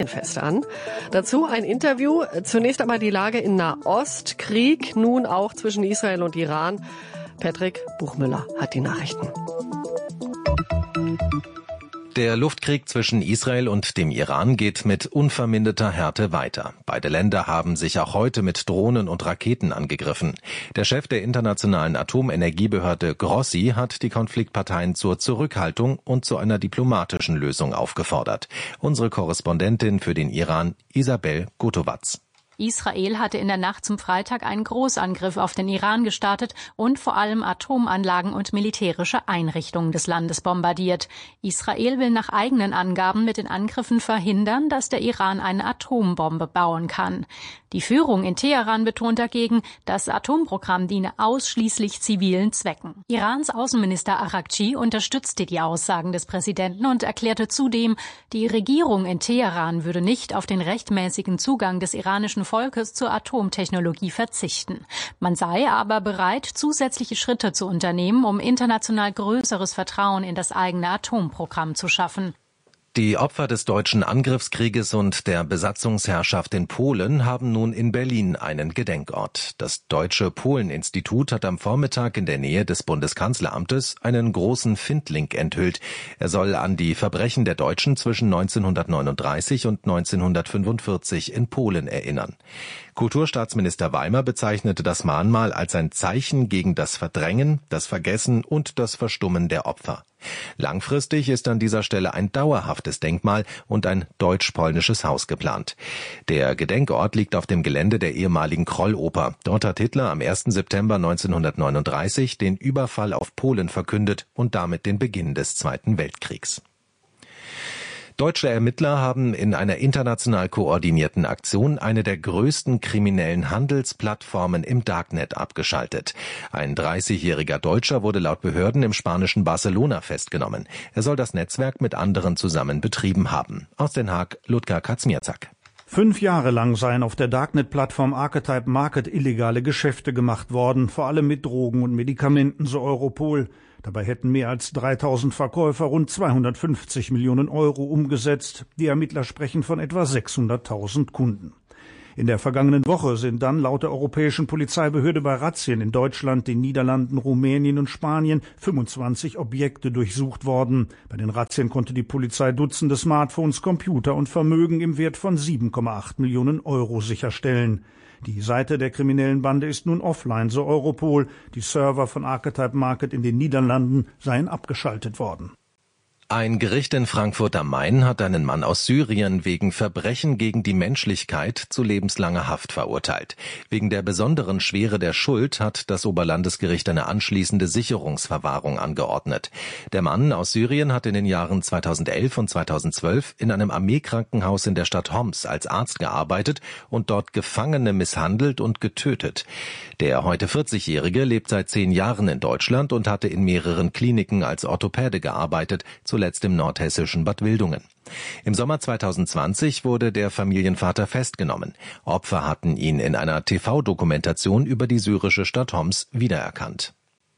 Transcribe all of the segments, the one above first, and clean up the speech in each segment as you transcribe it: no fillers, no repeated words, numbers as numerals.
Fest an. Dazu ein Interview. Zunächst aber die Lage in Nahost. Krieg nun auch zwischen Israel und Iran. Patrick Buchmüller hat die Nachrichten. Der Luftkrieg zwischen Israel und dem Iran geht mit unverminderter Härte weiter. Beide Länder haben sich auch heute mit Drohnen und Raketen angegriffen. Der Chef der Internationalen Atomenergiebehörde Grossi hat die Konfliktparteien zur Zurückhaltung und zu einer diplomatischen Lösung aufgefordert. Unsere Korrespondentin für den Iran, Isabel Gotowatz. Israel hatte in der Nacht zum Freitag einen Großangriff auf den Iran gestartet und vor allem Atomanlagen und militärische Einrichtungen des Landes bombardiert. Israel will nach eigenen Angaben mit den Angriffen verhindern, dass der Iran eine Atombombe bauen kann. Die Führung in Teheran betont dagegen, das Atomprogramm diene ausschließlich zivilen Zwecken. Irans Außenminister Araghchi unterstützte die Aussagen des Präsidenten und erklärte zudem, die Regierung in Teheran würde nicht auf den rechtmäßigen Zugang des iranischen Volkes zur Atomtechnologie verzichten. Man sei aber bereit, zusätzliche Schritte zu unternehmen, um international größeres Vertrauen in das eigene Atomprogramm zu schaffen. Die Opfer des deutschen Angriffskrieges und der Besatzungsherrschaft in Polen haben nun in Berlin einen Gedenkort. Das Deutsche Polen-Institut hat am Vormittag in der Nähe des Bundeskanzleramtes einen großen Findling enthüllt. Er soll an die Verbrechen der Deutschen zwischen 1939 und 1945 in Polen erinnern. Kulturstaatsminister Weimer bezeichnete das Mahnmal als ein Zeichen gegen das Verdrängen, das Vergessen und das Verstummen der Opfer. Langfristig ist an dieser Stelle ein dauerhaftes Denkmal und ein deutsch-polnisches Haus geplant. Der Gedenkort liegt auf dem Gelände der ehemaligen Krolloper. Dort hat Hitler am 1. September 1939 den Überfall auf Polen verkündet und damit den Beginn des Zweiten Weltkriegs. Deutsche Ermittler haben in einer international koordinierten Aktion eine der größten kriminellen Handelsplattformen im Darknet abgeschaltet. Ein 30-jähriger Deutscher wurde laut Behörden im spanischen Barcelona festgenommen. Er soll das Netzwerk mit anderen zusammen betrieben haben. Aus Den Haag, Ludger Kaczmierczak. 5 Jahre lang seien auf der Darknet-Plattform Archetype Market illegale Geschäfte gemacht worden, vor allem mit Drogen und Medikamenten, so Europol. Dabei hätten mehr als 3000 Verkäufer rund 250 Millionen Euro umgesetzt. Die Ermittler sprechen von etwa 600.000 Kunden. In der vergangenen Woche sind dann laut der Europäischen Polizeibehörde bei Razzien in Deutschland, den Niederlanden, Rumänien und Spanien 25 Objekte durchsucht worden. Bei den Razzien konnte die Polizei Dutzende Smartphones, Computer und Vermögen im Wert von 7,8 Millionen Euro sicherstellen. Die Seite der kriminellen Bande ist nun offline, so Europol. Die Server von Archetype Market in den Niederlanden seien abgeschaltet worden. Ein Gericht in Frankfurt am Main hat einen Mann aus Syrien wegen Verbrechen gegen die Menschlichkeit zu lebenslanger Haft verurteilt. Wegen der besonderen Schwere der Schuld hat das Oberlandesgericht eine anschließende Sicherungsverwahrung angeordnet. Der Mann aus Syrien hat in den Jahren 2011 und 2012 in einem Armeekrankenhaus in der Stadt Homs als Arzt gearbeitet und dort Gefangene misshandelt und getötet. Der heute 40-Jährige lebt seit 10 Jahren in Deutschland und hatte in mehreren Kliniken als Orthopäde gearbeitet, zuletzt im nordhessischen Bad Wildungen. Im Sommer 2020 wurde der Familienvater festgenommen. Opfer hatten ihn in einer TV-Dokumentation über die syrische Stadt Homs wiedererkannt.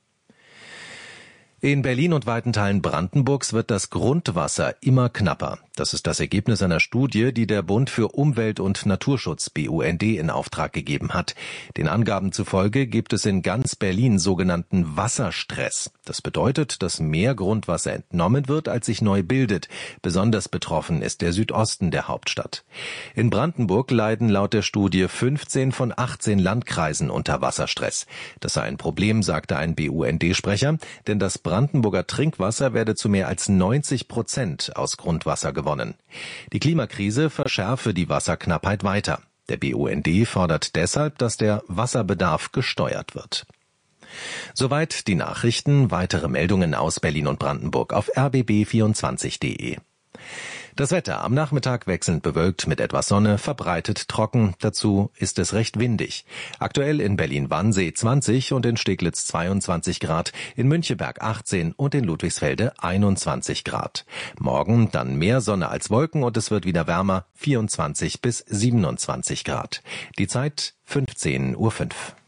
In Berlin und weiten Teilen Brandenburgs wird das Grundwasser immer knapper. Das ist das Ergebnis einer Studie, die der Bund für Umwelt und Naturschutz BUND in Auftrag gegeben hat. Den Angaben zufolge gibt es in ganz Berlin sogenannten Wasserstress. Das bedeutet, dass mehr Grundwasser entnommen wird, als sich neu bildet. Besonders betroffen ist der Südosten der Hauptstadt. In Brandenburg leiden laut der Studie 15 von 18 Landkreisen unter Wasserstress. Das sei ein Problem, sagte ein BUND-Sprecher, denn das Brandenburger Trinkwasser werde zu mehr als 90% aus Grundwasser gewonnen. Die Klimakrise verschärfe die Wasserknappheit weiter. Der BUND fordert deshalb, dass der Wasserbedarf gesteuert wird. Soweit die Nachrichten. Weitere Meldungen aus Berlin und Brandenburg auf rbb24.de. Das Wetter am Nachmittag wechselnd bewölkt mit etwas Sonne, verbreitet trocken. Dazu ist es recht windig. Aktuell in Berlin-Wannsee 20 und in Steglitz 22 Grad, in Müncheberg 18 und in Ludwigsfelde 21 Grad. Morgen dann mehr Sonne als Wolken und es wird wieder wärmer, 24 bis 27 Grad. Die Zeit 15:05 Uhr.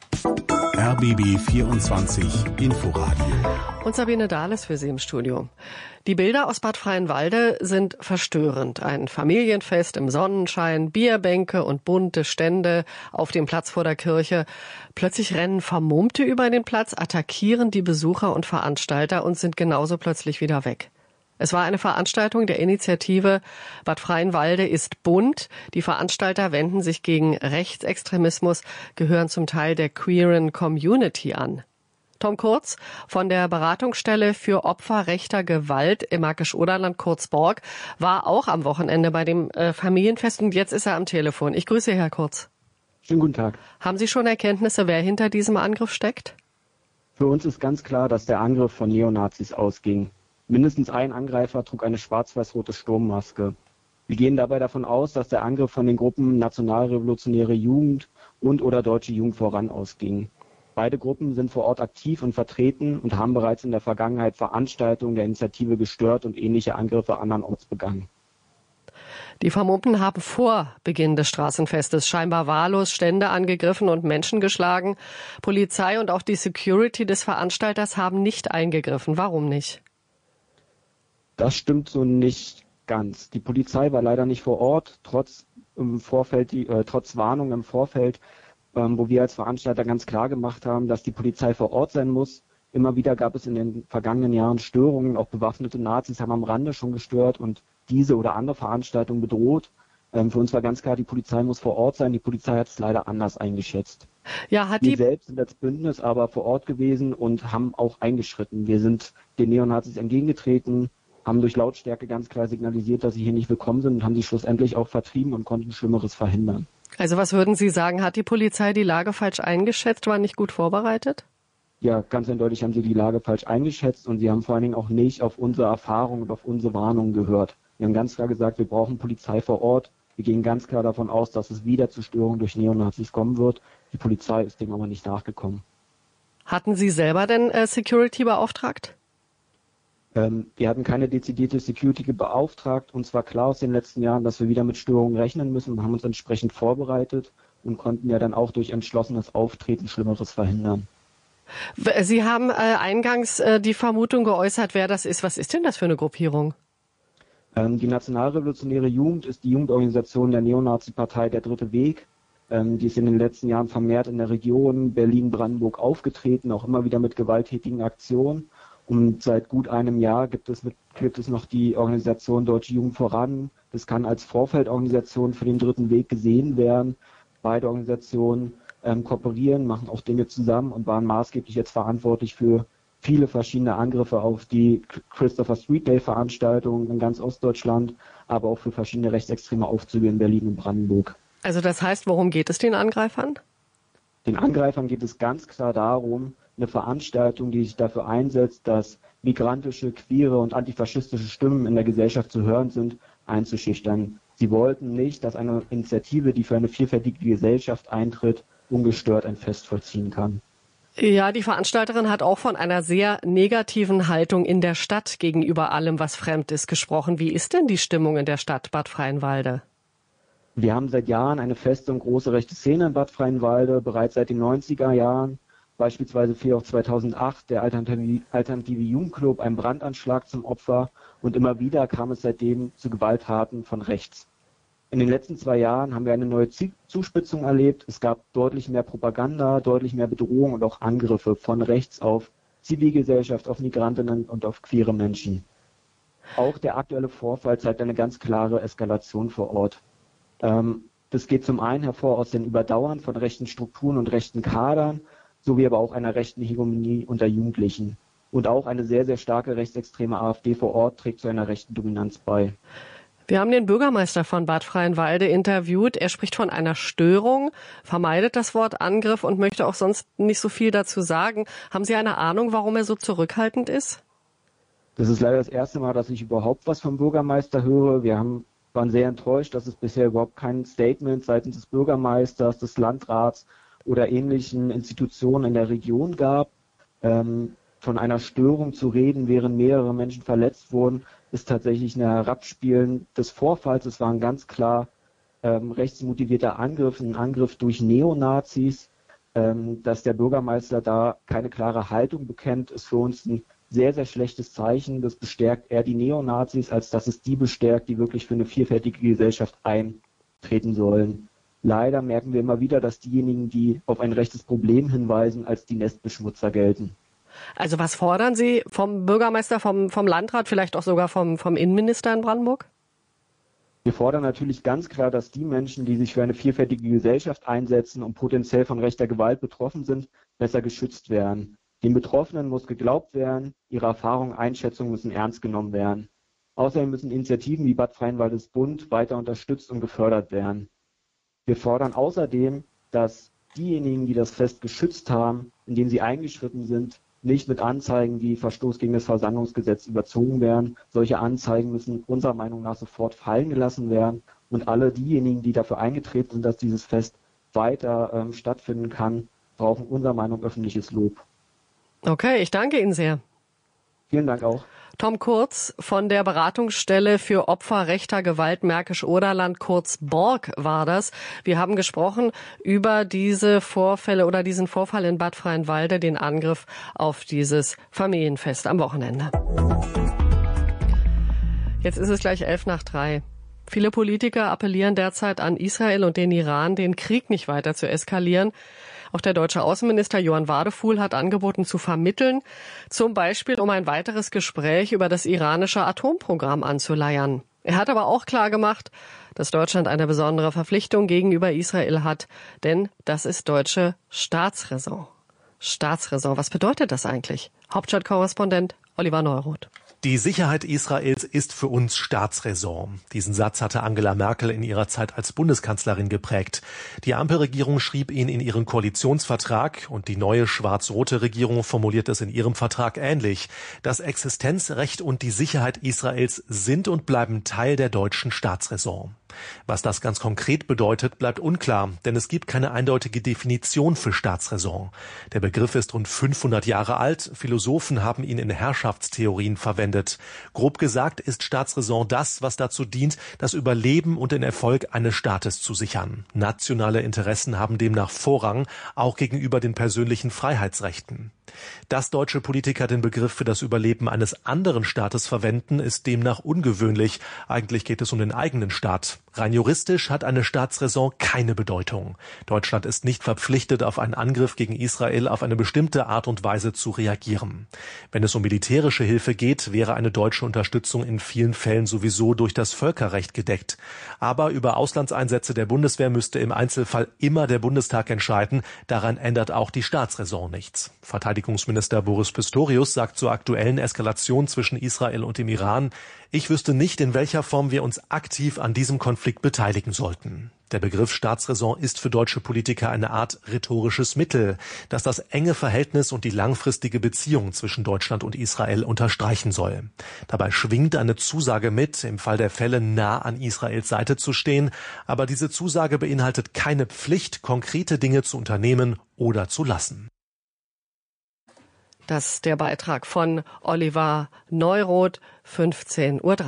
RBB 24 Inforadio. Und Sabine Dahl ist für Sie im Studio. Die Bilder aus Bad Freienwalde sind verstörend. Ein Familienfest im Sonnenschein, Bierbänke und bunte Stände auf dem Platz vor der Kirche. Plötzlich rennen Vermummte über den Platz, attackieren die Besucher und Veranstalter und sind genauso plötzlich wieder weg. Es war eine Veranstaltung der Initiative Bad Freienwalde ist bunt. Die Veranstalter wenden sich gegen Rechtsextremismus, gehören zum Teil der queeren Community an. Tom Kurz von der Beratungsstelle für Opfer rechter Gewalt im Märkisch-Oderland Kurzborg war auch am Wochenende bei dem Familienfest und jetzt ist er am Telefon. Ich grüße Herr Kurz. Schönen guten Tag. Haben Sie schon Erkenntnisse, wer hinter diesem Angriff steckt? Für uns ist ganz klar, dass der Angriff von Neonazis ausging. Mindestens ein Angreifer trug eine schwarz-weiß-rote Sturmmaske. Wir gehen dabei davon aus, dass der Angriff von den Gruppen Nationalrevolutionäre Jugend und/oder Deutsche Jugend voran ausging. Beide Gruppen sind vor Ort aktiv und vertreten und haben bereits in der Vergangenheit Veranstaltungen der Initiative gestört und ähnliche Angriffe andernorts begangen. Die Vermummten haben vor Beginn des Straßenfestes scheinbar wahllos Stände angegriffen und Menschen geschlagen. Polizei und auch die Security des Veranstalters haben nicht eingegriffen. Warum nicht? Das stimmt so nicht ganz. Die Polizei war leider nicht vor Ort, trotz Warnung im Vorfeld, wo wir als Veranstalter ganz klar gemacht haben, dass die Polizei vor Ort sein muss. Immer wieder gab es in den vergangenen Jahren Störungen, auch bewaffnete Nazis haben am Rande schon gestört und diese oder andere Veranstaltungen bedroht. Für uns war ganz klar, die Polizei muss vor Ort sein. Die Polizei hat es leider anders eingeschätzt. Ja, wir selbst sind als Bündnis aber vor Ort gewesen und haben auch eingeschritten. Wir sind den Neonazis entgegengetreten, haben durch Lautstärke ganz klar signalisiert, dass sie hier nicht willkommen sind und haben sie schlussendlich auch vertrieben und konnten Schlimmeres verhindern. Also was würden Sie sagen, hat die Polizei die Lage falsch eingeschätzt, war nicht gut vorbereitet? Ja, ganz eindeutig haben sie die Lage falsch eingeschätzt und sie haben vor allen Dingen auch nicht auf unsere Erfahrungen und auf unsere Warnungen gehört. Wir haben ganz klar gesagt, wir brauchen Polizei vor Ort. Wir gehen ganz klar davon aus, dass es wieder zu Störungen durch Neonazis kommen wird. Die Polizei ist dem aber nicht nachgekommen. Hatten Sie selber denn Security beauftragt? Wir hatten keine dezidierte Security beauftragt. Uns war klar aus den letzten Jahren, dass wir wieder mit Störungen rechnen müssen und haben uns entsprechend vorbereitet und konnten ja dann auch durch entschlossenes Auftreten Schlimmeres verhindern. Sie haben eingangs die Vermutung geäußert, wer das ist. Was ist denn das für eine Gruppierung? Die Nationalrevolutionäre Jugend ist die Jugendorganisation der Neonazi-Partei Der Dritte Weg. Die ist in den letzten Jahren vermehrt in der Region Berlin-Brandenburg aufgetreten, auch immer wieder mit gewalttätigen Aktionen. Und seit gut einem Jahr gibt es noch die Organisation Deutsche Jugend voran. Das kann als Vorfeldorganisation für den Dritten Weg gesehen werden. Beide Organisationen kooperieren, machen auch Dinge zusammen und waren maßgeblich jetzt verantwortlich für viele verschiedene Angriffe auf die Christopher Street Day Veranstaltungen in ganz Ostdeutschland, aber auch für verschiedene rechtsextreme Aufzüge in Berlin und Brandenburg. Also das heißt, worum geht es den Angreifern? Den Angreifern geht es ganz klar darum, eine Veranstaltung, die sich dafür einsetzt, dass migrantische, queere und antifaschistische Stimmen in der Gesellschaft zu hören sind, einzuschüchtern. Sie wollten nicht, dass eine Initiative, die für eine vielfältige Gesellschaft eintritt, ungestört ein Fest vollziehen kann. Ja, die Veranstalterin hat auch von einer sehr negativen Haltung in der Stadt gegenüber allem, was fremd ist, gesprochen. Wie ist denn die Stimmung in der Stadt Bad Freienwalde? Wir haben seit Jahren eine feste und große rechte Szene in Bad Freienwalde, bereits seit den 90er Jahren. Beispielsweise fiel auch 2008 der Alternative Jugendclub ein Brandanschlag zum Opfer und immer wieder kam es seitdem zu Gewalttaten von rechts. In den letzten 2 Jahren haben wir eine neue Zuspitzung erlebt. Es gab deutlich mehr Propaganda, deutlich mehr Bedrohung und auch Angriffe von rechts auf Zivilgesellschaft, auf Migrantinnen und auf queere Menschen. Auch der aktuelle Vorfall zeigt eine ganz klare Eskalation vor Ort. Das geht zum einen hervor aus den Überdauern von rechten Strukturen und rechten Kadern, sowie aber auch einer rechten Hegemonie unter Jugendlichen. Und auch eine sehr, sehr starke rechtsextreme AfD vor Ort trägt zu einer rechten Dominanz bei. Wir haben den Bürgermeister von Bad Freienwalde interviewt. Er spricht von einer Störung, vermeidet das Wort Angriff und möchte auch sonst nicht so viel dazu sagen. Haben Sie eine Ahnung, warum er so zurückhaltend ist? Das ist leider das erste Mal, dass ich überhaupt was vom Bürgermeister höre. Wir waren sehr enttäuscht, dass es bisher überhaupt kein Statement seitens des Bürgermeisters, des Landrats oder ähnlichen Institutionen in der Region gab. Von einer Störung zu reden, während mehrere Menschen verletzt wurden, ist tatsächlich ein Herabspielen des Vorfalls. Es war ein ganz klar rechtsmotivierter Angriff, ein Angriff durch Neonazis. Dass der Bürgermeister da keine klare Haltung bekennt, ist für uns ein sehr, sehr schlechtes Zeichen. Das bestärkt eher die Neonazis, als dass es die bestärkt, die wirklich für eine vielfältige Gesellschaft eintreten sollen. Leider merken wir immer wieder, dass diejenigen, die auf ein rechtes Problem hinweisen, als die Nestbeschmutzer gelten. Also was fordern Sie vom Bürgermeister, vom Landrat, vielleicht auch sogar vom Innenminister in Brandenburg? Wir fordern natürlich ganz klar, dass die Menschen, die sich für eine vielfältige Gesellschaft einsetzen und potenziell von rechter Gewalt betroffen sind, besser geschützt werden. Den Betroffenen muss geglaubt werden, ihre Erfahrungen, Einschätzungen müssen ernst genommen werden. Außerdem müssen Initiativen wie Bad Freienwaldes Bund weiter unterstützt und gefördert werden. Wir fordern außerdem, dass diejenigen, die das Fest geschützt haben, indem sie eingeschritten sind, nicht mit Anzeigen, die Verstoß gegen das Versammlungsgesetz überzogen werden. Solche Anzeigen müssen unserer Meinung nach sofort fallen gelassen werden. Und alle diejenigen, die dafür eingetreten sind, dass dieses Fest weiter stattfinden kann, brauchen unserer Meinung nach öffentliches Lob. Okay, ich danke Ihnen sehr. Vielen Dank auch. Tom Kurz von der Beratungsstelle für Opfer rechter Gewalt Märkisch-Oderland, kurz BORG war das. Wir haben gesprochen über diese Vorfälle oder diesen Vorfall in Bad Freienwalde, den Angriff auf dieses Familienfest am Wochenende. Jetzt ist es gleich 2:11. Viele Politiker appellieren derzeit an Israel und den Iran, den Krieg nicht weiter zu eskalieren. Auch der deutsche Außenminister Johann Wadefuhl hat angeboten zu vermitteln, zum Beispiel um ein weiteres Gespräch über das iranische Atomprogramm anzuleiern. Er hat aber auch klargemacht, dass Deutschland eine besondere Verpflichtung gegenüber Israel hat, denn das ist deutsche Staatsräson. Staatsräson, was bedeutet das eigentlich? Hauptstadtkorrespondent Oliver Neuroth. Die Sicherheit Israels ist für uns Staatsräson. Diesen Satz hatte Angela Merkel in ihrer Zeit als Bundeskanzlerin geprägt. Die Ampelregierung schrieb ihn in ihren Koalitionsvertrag und die neue schwarz-rote Regierung formuliert es in ihrem Vertrag ähnlich. Das Existenzrecht und die Sicherheit Israels sind und bleiben Teil der deutschen Staatsräson. Was das ganz konkret bedeutet, bleibt unklar, denn es gibt keine eindeutige Definition für Staatsräson. Der Begriff ist rund 500 Jahre alt. Philosophen haben ihn in Herrschaftstheorien verwendet. Grob gesagt ist Staatsräson das, was dazu dient, das Überleben und den Erfolg eines Staates zu sichern. Nationale Interessen haben demnach Vorrang, auch gegenüber den persönlichen Freiheitsrechten. Dass deutsche Politiker den Begriff für das Überleben eines anderen Staates verwenden, ist demnach ungewöhnlich. Eigentlich geht es um den eigenen Staat. Rein juristisch hat eine Staatsräson keine Bedeutung. Deutschland ist nicht verpflichtet, auf einen Angriff gegen Israel auf eine bestimmte Art und Weise zu reagieren. Wenn es um militärische Hilfe geht, wäre eine deutsche Unterstützung in vielen Fällen sowieso durch das Völkerrecht gedeckt. Aber über Auslandseinsätze der Bundeswehr müsste im Einzelfall immer der Bundestag entscheiden. Daran ändert auch die Staatsräson nichts. Verteidigungsminister Boris Pistorius sagt zur aktuellen Eskalation zwischen Israel und dem Iran: Ich wüsste nicht, in welcher Form wir uns aktiv an diesem Konflikt beteiligen sollten. Der Begriff Staatsräson ist für deutsche Politiker eine Art rhetorisches Mittel, das das enge Verhältnis und die langfristige Beziehung zwischen Deutschland und Israel unterstreichen soll. Dabei schwingt eine Zusage mit, im Fall der Fälle nah an Israels Seite zu stehen, aber diese Zusage beinhaltet keine Pflicht, konkrete Dinge zu unternehmen oder zu lassen. Das ist der Beitrag von Oliver Neuroth, 15:13 Uhr.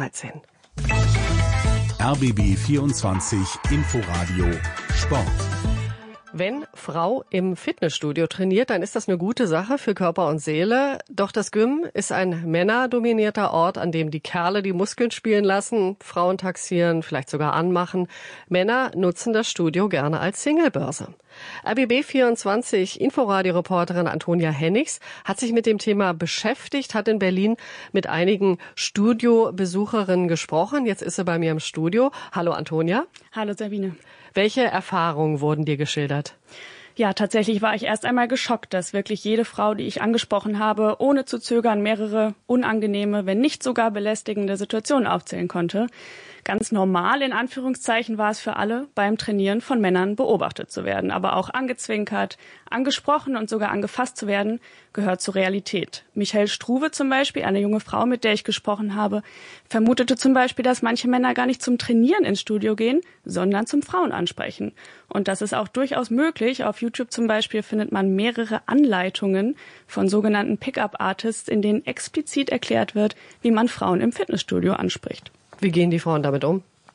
RBB 24 Inforadio Sport. Wenn Frau im Fitnessstudio trainiert, dann ist das eine gute Sache für Körper und Seele. Doch das Gym ist ein männerdominierter Ort, an dem die Kerle die Muskeln spielen lassen, Frauen taxieren, vielleicht sogar anmachen. Männer nutzen das Studio gerne als Singlebörse. RBB 24 Inforadio-Reporterin Antonia Hennigs hat sich mit dem Thema beschäftigt, hat in Berlin mit einigen Studiobesucherinnen gesprochen. Jetzt ist sie bei mir im Studio. Hallo Antonia. Hallo Sabine. Welche Erfahrungen wurden dir geschildert? Ja, tatsächlich war ich erst einmal geschockt, dass wirklich jede Frau, die ich angesprochen habe, ohne zu zögern mehrere unangenehme, wenn nicht sogar belästigende Situationen aufzählen konnte. Ganz normal, in Anführungszeichen, war es für alle, beim Trainieren von Männern beobachtet zu werden. Aber auch angezwinkert, angesprochen und sogar angefasst zu werden, gehört zur Realität. Michael Struve zum Beispiel, eine junge Frau, mit der ich gesprochen habe, vermutete zum Beispiel, dass manche Männer gar nicht zum Trainieren ins Studio gehen, sondern zum Frauenansprechen. Und das ist auch durchaus möglich. Auf YouTube zum Beispiel findet man mehrere Anleitungen von sogenannten Pickup-Artists, in denen explizit erklärt wird, wie man Frauen im Fitnessstudio anspricht. Wie gehen die Frauen damit um?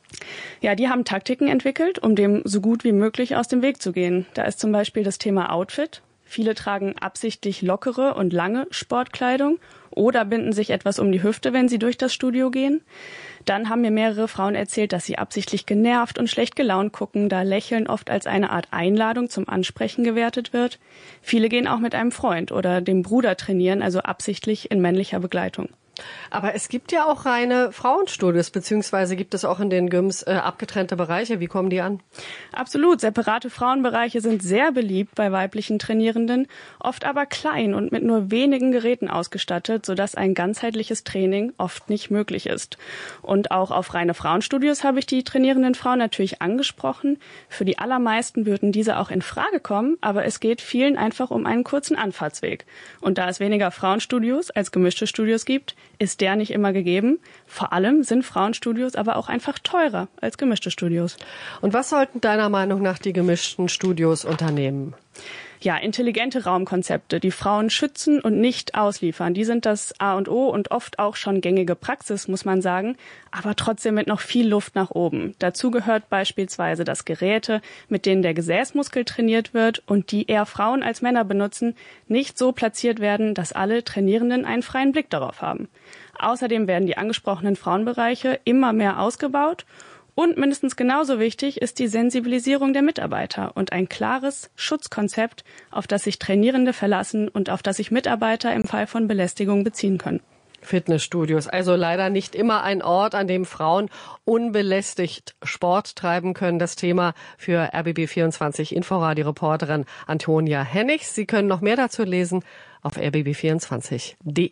Ja, die haben Taktiken entwickelt, um dem so gut wie möglich aus dem Weg zu gehen. Da ist zum Beispiel das Thema Outfit. Viele tragen absichtlich lockere und lange Sportkleidung oder binden sich etwas um die Hüfte, wenn sie durch das Studio gehen. Dann haben mir mehrere Frauen erzählt, dass sie absichtlich genervt und schlecht gelaunt gucken, da Lächeln oft als eine Art Einladung zum Ansprechen gewertet wird. Viele gehen auch mit einem Freund oder dem Bruder trainieren, also absichtlich in männlicher Begleitung. Aber es gibt ja auch reine Frauenstudios, beziehungsweise gibt es auch in den Gyms abgetrennte Bereiche. Wie kommen die an? Absolut. Separate Frauenbereiche sind sehr beliebt bei weiblichen Trainierenden, oft aber klein und mit nur wenigen Geräten ausgestattet, sodass ein ganzheitliches Training oft nicht möglich ist. Und auch auf reine Frauenstudios habe ich die trainierenden Frauen natürlich angesprochen. Für die allermeisten würden diese auch in Frage kommen, aber es geht vielen einfach um einen kurzen Anfahrtsweg. Und da es weniger Frauenstudios als gemischte Studios gibt, ist der nicht immer gegeben. Vor allem sind Frauenstudios aber auch einfach teurer als gemischte Studios. Und was sollten deiner Meinung nach die gemischten Studios unternehmen? Ja, intelligente Raumkonzepte, die Frauen schützen und nicht ausliefern. Die sind das A und O und oft auch schon gängige Praxis, muss man sagen, aber trotzdem mit noch viel Luft nach oben. Dazu gehört beispielsweise, dass Geräte, mit denen der Gesäßmuskel trainiert wird und die eher Frauen als Männer benutzen, nicht so platziert werden, dass alle Trainierenden einen freien Blick darauf haben. Außerdem werden die angesprochenen Frauenbereiche immer mehr ausgebaut. Und mindestens genauso wichtig ist die Sensibilisierung der Mitarbeiter und ein klares Schutzkonzept, auf das sich Trainierende verlassen und auf das sich Mitarbeiter im Fall von Belästigung beziehen können. Fitnessstudios, also leider nicht immer ein Ort, an dem Frauen unbelästigt Sport treiben können. Das Thema für RBB24 Inforadio-Reporterin Antonia Hennig. Sie können noch mehr dazu lesen auf rbb24.de.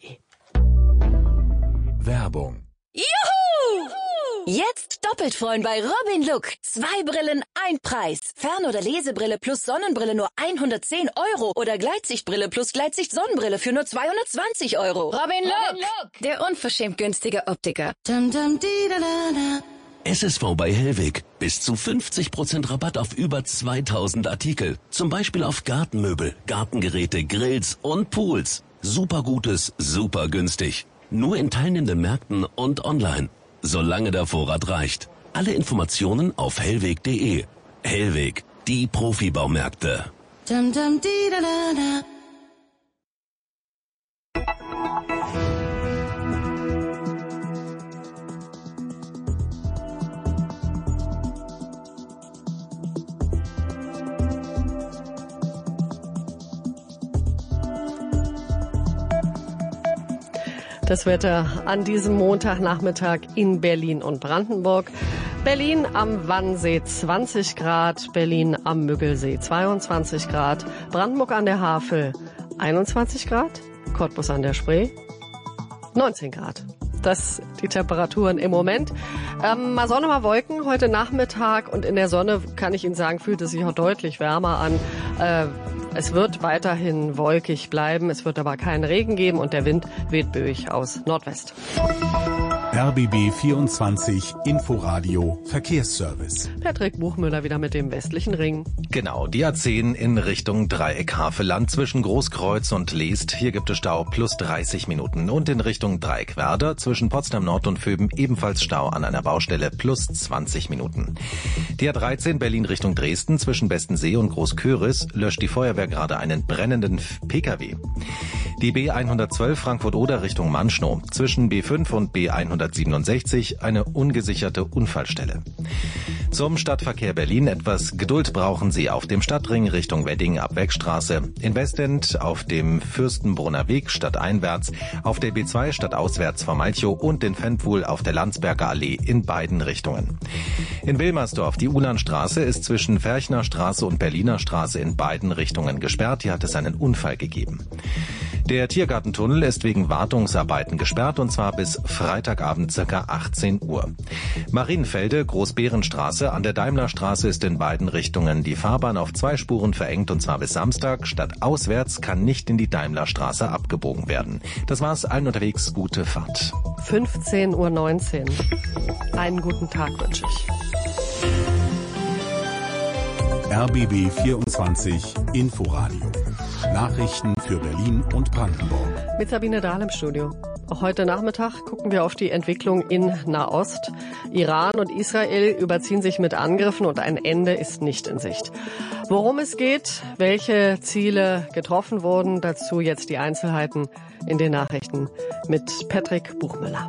Werbung. Juhu! Jetzt doppelt freuen bei Robin Look. 2 Brillen, 1 Preis. Fern- oder Lesebrille plus Sonnenbrille nur 110 € oder Gleitsichtbrille plus Gleitsicht-Sonnenbrille für nur 220 €. Robin Look, der unverschämt günstige Optiker. SSV bei Hellweg. Bis zu 50% Rabatt auf über 2000 Artikel. Zum Beispiel auf Gartenmöbel, Gartengeräte, Grills und Pools. Super Gutes, super günstig. Nur in teilnehmenden Märkten und online. Solange der Vorrat reicht. Alle Informationen auf hellweg.de. Hellweg, die Profibaumärkte. Das Wetter an diesem Montagnachmittag in Berlin und Brandenburg. Berlin am Wannsee 20 Grad, Berlin am Müggelsee 22 Grad, Brandenburg an der Havel 21 Grad, Cottbus an der Spree 19 Grad. Das die Temperaturen im Moment. Mal Sonne, mal Wolken heute Nachmittag und in der Sonne, kann ich Ihnen sagen, fühlt es sich auch deutlich wärmer an. Es wird weiterhin wolkig bleiben, es wird aber keinen Regen geben und der Wind weht böig aus Nordwest. RBB 24 Inforadio Verkehrsservice. Patrick Buchmüller wieder mit dem westlichen Ring. Genau, die A10 in Richtung Dreieck Havelland zwischen Großkreuz und Leest. Hier gibt es Stau plus 30 Minuten. Und in Richtung Dreieck Werder zwischen Potsdam Nord und Vöben ebenfalls Stau an einer Baustelle plus 20 Minuten. Die A13 Berlin Richtung Dresden zwischen Bestensee und Großköris löscht die Feuerwehr gerade einen brennenden Pkw. Die B112 Frankfurt-Oder Richtung Manschnow zwischen B5 und B167 eine ungesicherte Unfallstelle. Zum Stadtverkehr Berlin etwas Geduld brauchen Sie auf dem Stadtring Richtung Wedding ab Wegstraße, in Westend auf dem Fürstenbrunner Weg stadteinwärts, auf der B2 stadtauswärts vom Malchow und in Ventwohl auf der Landsberger Allee in beiden Richtungen. In Wilmersdorf die Ulanstraße ist zwischen Ferchner Straße und Berliner Straße in beiden Richtungen gesperrt. Hier hat es einen Unfall gegeben. Der Tiergartentunnel ist wegen Wartungsarbeiten gesperrt und zwar bis Freitagabend ca. 18 Uhr. Marienfelde, Großbärenstraße an der Daimlerstraße ist in beiden Richtungen die Fahrbahn auf 2 Spuren verengt und zwar bis Samstag. Stadtauswärts kann nicht in die Daimlerstraße abgebogen werden. Das war's, allen unterwegs gute Fahrt. 15:19 Uhr. Einen guten Tag wünsche ich. RBB 24 Inforadio. Nachrichten für Berlin und Brandenburg. Mit Sabine Dahl im Studio. Heute Nachmittag gucken wir auf die Entwicklung in Nahost. Iran und Israel überziehen sich mit Angriffen und ein Ende ist nicht in Sicht. Worum es geht, welche Ziele getroffen wurden, dazu jetzt die Einzelheiten in den Nachrichten mit Patrick Buchmüller.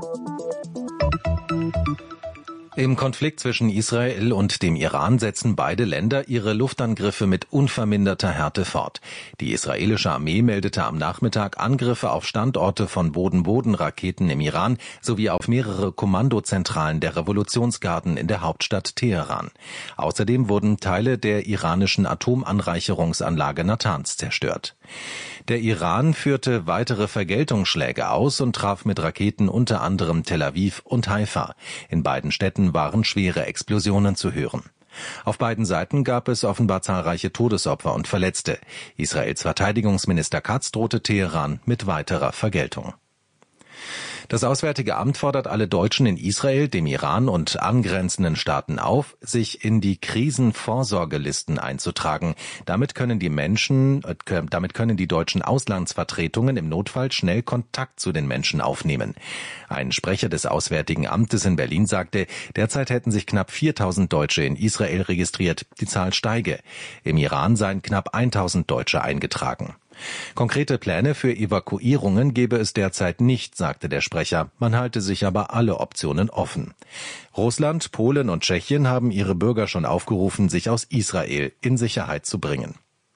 Im Konflikt zwischen Israel und dem Iran setzen beide Länder ihre Luftangriffe mit unverminderter Härte fort. Die israelische Armee meldete am Nachmittag Angriffe auf Standorte von Boden-Boden-Raketen im Iran sowie auf mehrere Kommandozentralen der Revolutionsgarden in der Hauptstadt Teheran. Außerdem wurden Teile der iranischen Atomanreicherungsanlage Natanz zerstört. Der Iran führte weitere Vergeltungsschläge aus und traf mit Raketen unter anderem Tel Aviv und Haifa. In beiden Städten waren schwere Explosionen zu hören. Auf beiden Seiten gab es offenbar zahlreiche Todesopfer und Verletzte. Israels Verteidigungsminister Katz drohte Teheran mit weiterer Vergeltung. Das Auswärtige Amt fordert alle Deutschen in Israel, dem Iran und angrenzenden Staaten auf, sich in die Krisenvorsorgelisten einzutragen. Damit können die deutschen Auslandsvertretungen im Notfall schnell Kontakt zu den Menschen aufnehmen. Ein Sprecher des Auswärtigen Amtes in Berlin sagte, derzeit hätten sich knapp 4.000 Deutsche in Israel registriert. Die Zahl steige. Im Iran seien knapp 1.000 Deutsche eingetragen. Konkrete Pläne für Evakuierungen gebe es derzeit nicht, sagte der Sprecher. Man halte sich aber alle Optionen offen. Russland, Polen und Tschechien haben ihre Bürger schon aufgerufen, sich aus Israel in Sicherheit zu bringen.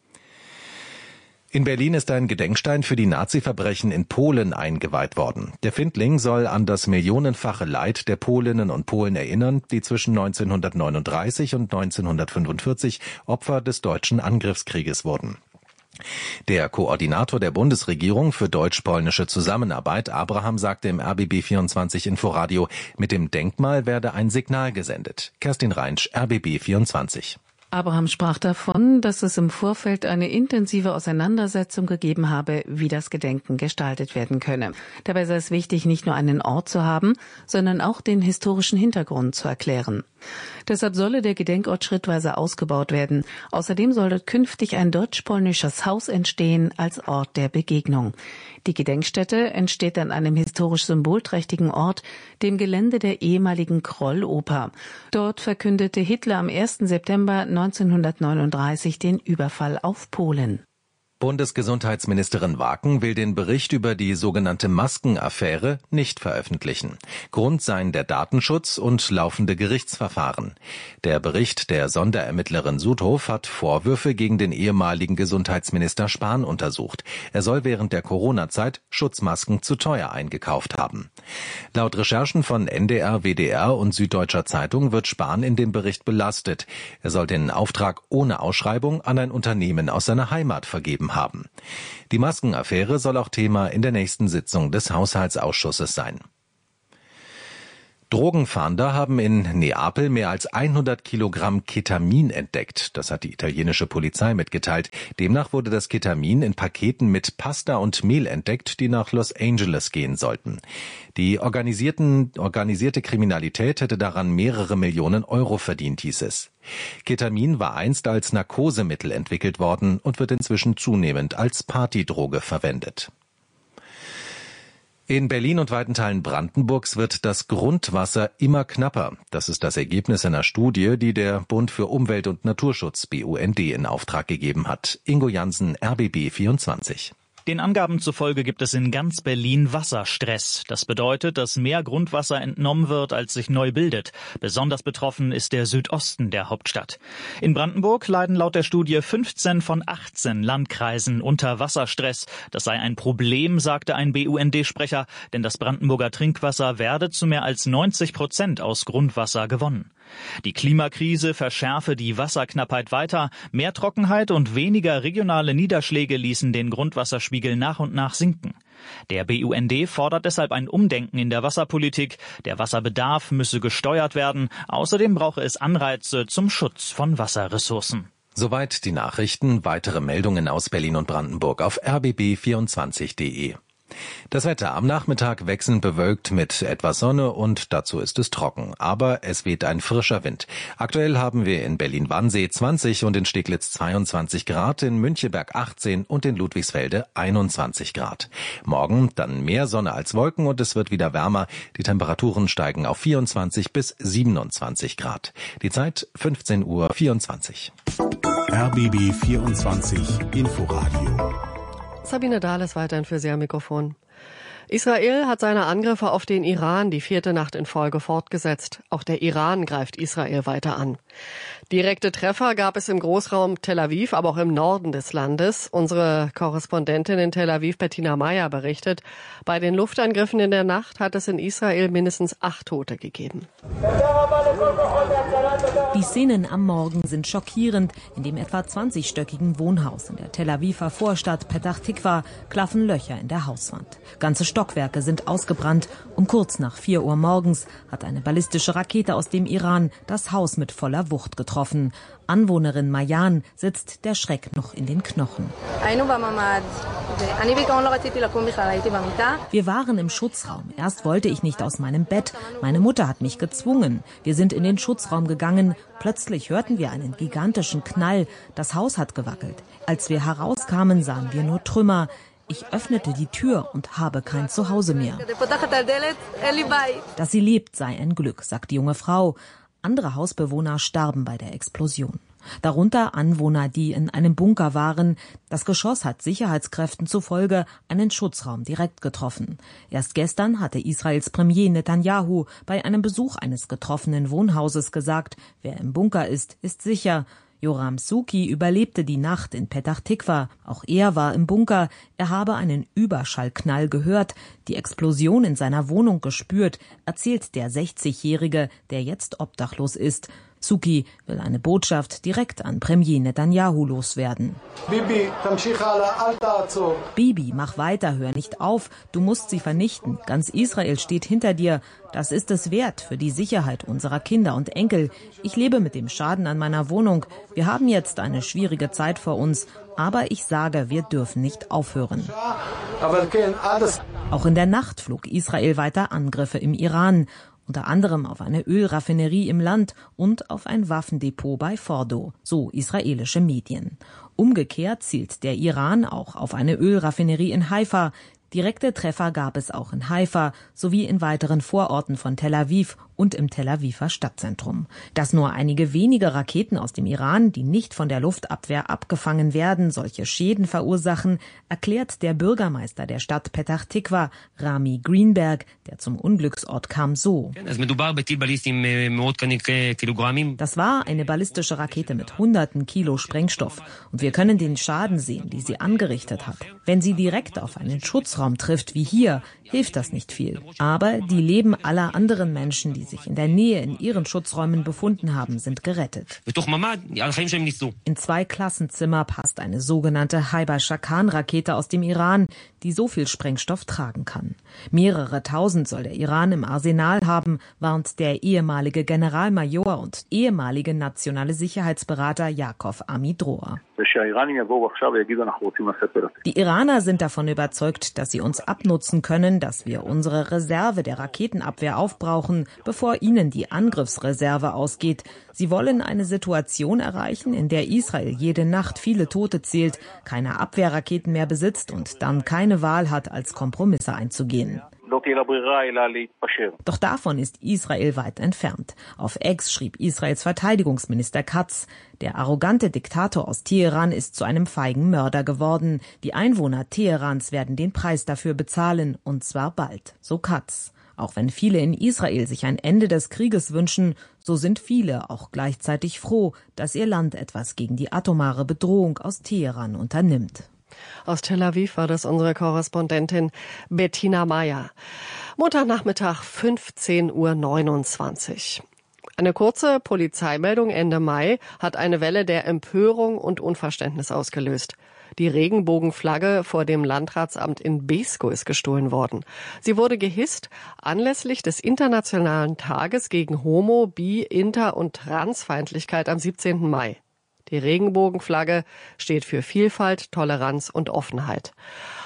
In Berlin ist ein Gedenkstein für die Nazi-Verbrechen in Polen eingeweiht worden. Der Findling soll an das millionenfache Leid der Polinnen und Polen erinnern, die zwischen 1939 und 1945 Opfer des deutschen Angriffskrieges wurden. Der Koordinator der Bundesregierung für deutsch-polnische Zusammenarbeit, Abraham, sagte im RBB24 Inforadio, mit dem Denkmal werde ein Signal gesendet. Kerstin Reinsch, RBB24. Abraham sprach davon, dass es im Vorfeld eine intensive Auseinandersetzung gegeben habe, wie das Gedenken gestaltet werden könne. Dabei sei es wichtig, nicht nur einen Ort zu haben, sondern auch den historischen Hintergrund zu erklären. Deshalb solle der Gedenkort schrittweise ausgebaut werden. Außerdem soll dort künftig ein deutsch-polnisches Haus entstehen als Ort der Begegnung. Die Gedenkstätte entsteht an einem historisch symbolträchtigen Ort, dem Gelände der ehemaligen Kroll-Oper. Dort verkündete Hitler am 1. September 1939 den Überfall auf Polen. Bundesgesundheitsministerin Waken will den Bericht über die sogenannte Maskenaffäre nicht veröffentlichen. Grund seien der Datenschutz und laufende Gerichtsverfahren. Der Bericht der Sonderermittlerin Sudhof hat Vorwürfe gegen den ehemaligen Gesundheitsminister Spahn untersucht. Er soll während der Corona-Zeit Schutzmasken zu teuer eingekauft haben. Laut Recherchen von NDR, WDR und Süddeutscher Zeitung wird Spahn in dem Bericht belastet. Er soll den Auftrag ohne Ausschreibung an ein Unternehmen aus seiner Heimat vergeben haben. Die Maskenaffäre soll auch Thema in der nächsten Sitzung des Haushaltsausschusses sein. Drogenfahnder haben in Neapel mehr als 100 Kilogramm Ketamin entdeckt. Das hat die italienische Polizei mitgeteilt. Demnach wurde das Ketamin in Paketen mit Pasta und Mehl entdeckt, die nach Los Angeles gehen sollten. Die organisierte Kriminalität hätte daran mehrere Millionen Euro verdient, hieß es. Ketamin war einst als Narkosemittel entwickelt worden und wird inzwischen zunehmend als Partydroge verwendet. In Berlin und weiten Teilen Brandenburgs wird das Grundwasser immer knapper. Das ist das Ergebnis einer Studie, die der Bund für Umwelt und Naturschutz BUND in Auftrag gegeben hat. Ingo Jansen, RBB24. Den Angaben zufolge gibt es in ganz Berlin Wasserstress. Das bedeutet, dass mehr Grundwasser entnommen wird, als sich neu bildet. Besonders betroffen ist der Südosten der Hauptstadt. In Brandenburg leiden laut der Studie 15 von 18 Landkreisen unter Wasserstress. Das sei ein Problem, sagte ein BUND-Sprecher, denn das Brandenburger Trinkwasser werde zu mehr als 90% aus Grundwasser gewonnen. Die Klimakrise verschärfe die Wasserknappheit weiter. Mehr Trockenheit und weniger regionale Niederschläge ließen den Grundwasserspiegel nach und nach sinken. Der BUND fordert deshalb ein Umdenken in der Wasserpolitik. Der Wasserbedarf müsse gesteuert werden. Außerdem brauche es Anreize zum Schutz von Wasserressourcen. Soweit die Nachrichten. Weitere Meldungen aus Berlin und Brandenburg auf rbb24.de. Das Wetter am Nachmittag wechselnd bewölkt mit etwas Sonne und dazu ist es trocken. Aber es weht ein frischer Wind. Aktuell haben wir in Berlin-Wannsee 20 und in Steglitz 22 Grad, in Müncheberg 18 und in Ludwigsfelde 21 Grad. Morgen dann mehr Sonne als Wolken und es wird wieder wärmer. Die Temperaturen steigen auf 24 bis 27 Grad. Die Zeit 15:24 Uhr. RBB 24 Inforadio. Sabine Dahl ist weiterhin für Sie am Mikrofon. Israel hat seine Angriffe auf den Iran die 4. Nacht in Folge fortgesetzt. Auch der Iran greift Israel weiter an. Direkte Treffer gab es im Großraum Tel Aviv, aber auch im Norden des Landes. Unsere Korrespondentin in Tel Aviv, Bettina Meyer, berichtet, bei den Luftangriffen in der Nacht hat es in Israel mindestens 8 Tote gegeben. Die Szenen am Morgen sind schockierend. In dem etwa 20-stöckigen Wohnhaus in der Tel Aviver Vorstadt Petach Tikva klaffen Löcher in der Hauswand. Ganze Stockwerke sind ausgebrannt. Um kurz nach 4 Uhr morgens hat eine ballistische Rakete aus dem Iran das Haus mit voller Wucht getroffen. Anwohnerin Mayan sitzt der Schreck noch in den Knochen. Wir waren im Schutzraum. Erst wollte ich nicht aus meinem Bett. Meine Mutter hat mich gezwungen. Wir sind in den Schutzraum gegangen. Plötzlich hörten wir einen gigantischen Knall. Das Haus hat gewackelt. Als wir herauskamen, sahen wir nur Trümmer. Ich öffnete die Tür und habe kein Zuhause mehr. Dass sie lebt, sei ein Glück, sagt die junge Frau. Andere Hausbewohner starben bei der Explosion. Darunter Anwohner, die in einem Bunker waren. Das Geschoss hat Sicherheitskräften zufolge einen Schutzraum direkt getroffen. Erst gestern hatte Israels Premier Netanyahu bei einem Besuch eines getroffenen Wohnhauses gesagt, wer im Bunker ist sicher. Yoram Suki überlebte die Nacht in Petach Tikva. Auch er war im Bunker. Er habe einen Überschallknall gehört, die Explosion in seiner Wohnung gespürt, erzählt der 60-Jährige, der jetzt obdachlos ist. Suki will eine Botschaft direkt an Premier Netanyahu loswerden. Bibi, mach weiter, hör nicht auf, du musst sie vernichten. Ganz Israel steht hinter dir. Das ist es wert für die Sicherheit unserer Kinder und Enkel. Ich lebe mit dem Schaden an meiner Wohnung. Wir haben jetzt eine schwierige Zeit vor uns. Aber ich sage, wir dürfen nicht aufhören. Auch in der Nacht flog Israel weiter Angriffe im Iran. Unter anderem auf eine Ölraffinerie im Land und auf ein Waffendepot bei Fordo, so israelische Medien. Umgekehrt zielt der Iran auch auf eine Ölraffinerie in Haifa. Direkte Treffer gab es auch in Haifa sowie in weiteren Vororten von Tel Aviv und im Tel Aviver Stadtzentrum. Dass nur einige wenige Raketen aus dem Iran, die nicht von der Luftabwehr abgefangen werden, solche Schäden verursachen, erklärt der Bürgermeister der Stadt Petach Tikva, Rami Greenberg, der zum Unglücksort kam, so. Das war eine ballistische Rakete mit hunderten Kilo Sprengstoff und wir können den Schaden sehen, die sie angerichtet hat. Wenn sie direkt auf einen Schutzraum trifft wie hier, hilft das nicht viel. Aber die Leben aller anderen Menschen, die sich in der Nähe in ihren Schutzräumen befunden haben, sind gerettet. In 2 Klassenzimmer passt eine sogenannte Haibar-Shakan-Rakete aus dem Iran, die so viel Sprengstoff tragen kann. Mehrere tausend soll der Iran im Arsenal haben, warnt der ehemalige Generalmajor und ehemalige nationale Sicherheitsberater Yaakov Amidroa. Die Iraner sind davon überzeugt, dass sie uns abnutzen können, dass wir unsere Reserve der Raketenabwehr aufbrauchen, bevor ihnen die Angriffsreserve ausgeht. Sie wollen eine Situation erreichen, in der Israel jede Nacht viele Tote zählt, keine Abwehrraketen mehr besitzt und dann keine Wahl hat, als Kompromisse einzugehen. Doch davon ist Israel weit entfernt. Auf X schrieb Israels Verteidigungsminister Katz: Der arrogante Diktator aus Teheran ist zu einem feigen Mörder geworden. Die Einwohner Teherans werden den Preis dafür bezahlen, und zwar bald, so Katz. Auch wenn viele in Israel sich ein Ende des Krieges wünschen, so sind viele auch gleichzeitig froh, dass ihr Land etwas gegen die atomare Bedrohung aus Teheran unternimmt. Aus Tel Aviv war das unsere Korrespondentin Bettina Meyer. Montagnachmittag 15:29 Uhr. Eine kurze Polizeimeldung Ende Mai hat eine Welle der Empörung und Unverständnis ausgelöst. Die Regenbogenflagge vor dem Landratsamt in Beeskow ist gestohlen worden. Sie wurde gehisst anlässlich des Internationalen Tages gegen Homo-, Bi-, Inter- und Transfeindlichkeit am 17. Mai. Die Regenbogenflagge steht für Vielfalt, Toleranz und Offenheit.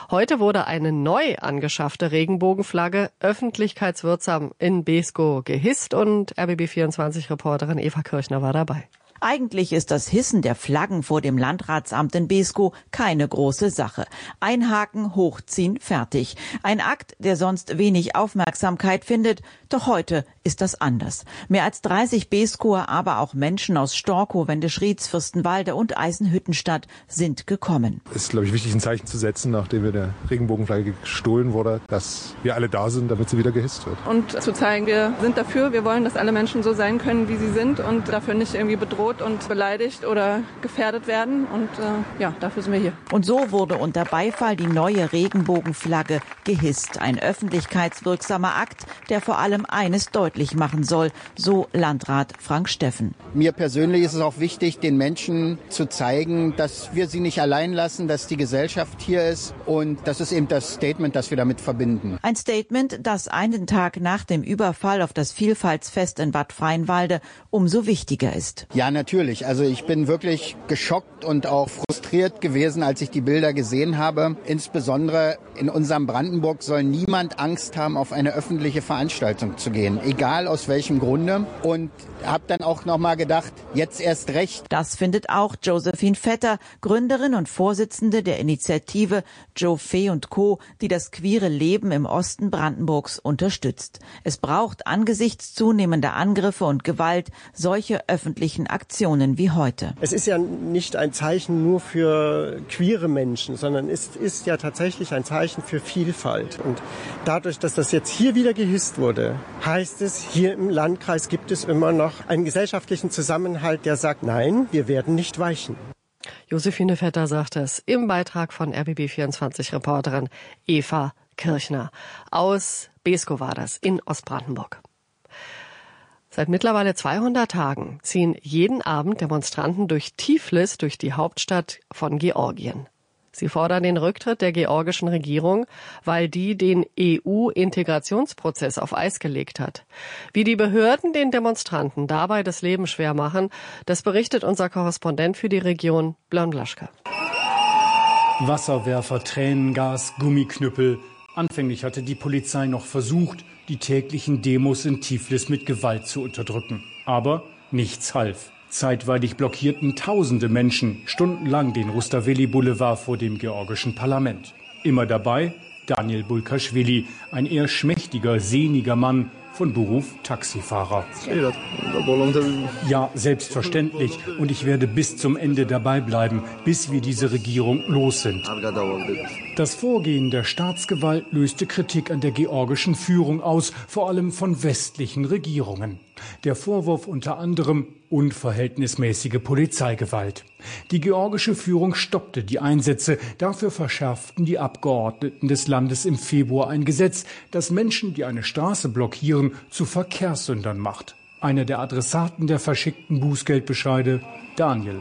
Heute wurde eine neu angeschaffte Regenbogenflagge öffentlichkeitswirksam in Beeskow gehisst und RBB24-Reporterin Eva Kirchner war dabei. Eigentlich ist das Hissen der Flaggen vor dem Landratsamt in Beeskow keine große Sache. Einhaken, hochziehen, fertig. Ein Akt, der sonst wenig Aufmerksamkeit findet, doch heute ist das anders. Mehr als 30 Beeskower, aber auch Menschen aus Storkow, Wendisch-Rietz, Fürstenwalde und Eisenhüttenstadt sind gekommen. Es ist, glaube ich, wichtig, ein Zeichen zu setzen, nachdem wir der Regenbogenflagge gestohlen wurde, dass wir alle da sind, damit sie wieder gehisst wird. Und zu zeigen, wir sind dafür, wir wollen, dass alle Menschen so sein können, wie sie sind und dafür nicht irgendwie bedroht und beleidigt oder gefährdet werden. Und dafür sind wir hier. Und so wurde unter Beifall die neue Regenbogenflagge gehisst. Ein öffentlichkeitswirksamer Akt, der vor allem eines deutlich machen soll, so Landrat Frank Steffen. Mir persönlich ist es auch wichtig, den Menschen zu zeigen, dass wir sie nicht allein lassen, dass die Gesellschaft hier ist. Und das ist eben das Statement, das wir damit verbinden. Ein Statement, das einen Tag nach dem Überfall auf das Vielfaltsfest in Bad Freienwalde umso wichtiger ist. Ja, natürlich. Also ich bin wirklich geschockt und auch frustriert gewesen, als ich die Bilder gesehen habe. Insbesondere in unserem Brandenburg soll niemand Angst haben, auf eine öffentliche Veranstaltung zu gehen, egal aus welchem Grunde. Und habe dann auch noch mal gedacht, jetzt erst recht. Das findet auch Josephine Vetter, Gründerin und Vorsitzende der Initiative Joe Fee & Co., die das queere Leben im Osten Brandenburgs unterstützt. Es braucht angesichts zunehmender Angriffe und Gewalt solche öffentlichen Aktionen wie heute. Es ist ja nicht ein Zeichen nur für queere Menschen, sondern es ist ja tatsächlich ein Zeichen für Vielfalt. Und dadurch, dass das jetzt hier wieder gehisst wurde, heißt es, hier im Landkreis gibt es immer noch einen gesellschaftlichen Zusammenhalt, der sagt, nein, wir werden nicht weichen. Josephine Vetter sagte es im Beitrag von RBB24-Reporterin Eva Kirchner. Aus Beeskow war das in Ostbrandenburg. Seit mittlerweile 200 Tagen ziehen jeden Abend Demonstranten durch Tiflis, durch die Hauptstadt von Georgien. Sie fordern den Rücktritt der georgischen Regierung, weil die den EU-Integrationsprozess auf Eis gelegt hat. Wie die Behörden den Demonstranten dabei das Leben schwer machen, das berichtet unser Korrespondent für die Region, Björn Blaschke. Wasserwerfer, Tränengas, Gummiknüppel. Anfänglich hatte die Polizei noch versucht, die täglichen Demos in Tiflis mit Gewalt zu unterdrücken. Aber nichts half. Zeitweilig blockierten tausende Menschen stundenlang den Rustaveli Boulevard vor dem georgischen Parlament. Immer dabei Daniel Bulkaschwili, ein eher schmächtiger, sehniger Mann, von Beruf Taxifahrer. Ja, selbstverständlich. Und ich werde bis zum Ende dabei bleiben, bis wir diese Regierung los sind. Das Vorgehen der Staatsgewalt löste Kritik an der georgischen Führung aus, vor allem von westlichen Regierungen. Der Vorwurf unter anderem unverhältnismäßige Polizeigewalt. Die georgische Führung stoppte die Einsätze. Dafür verschärften die Abgeordneten des Landes im Februar ein Gesetz, das Menschen, die eine Straße blockieren, zu Verkehrssündern macht. Einer der Adressaten der verschickten Bußgeldbescheide, Daniel.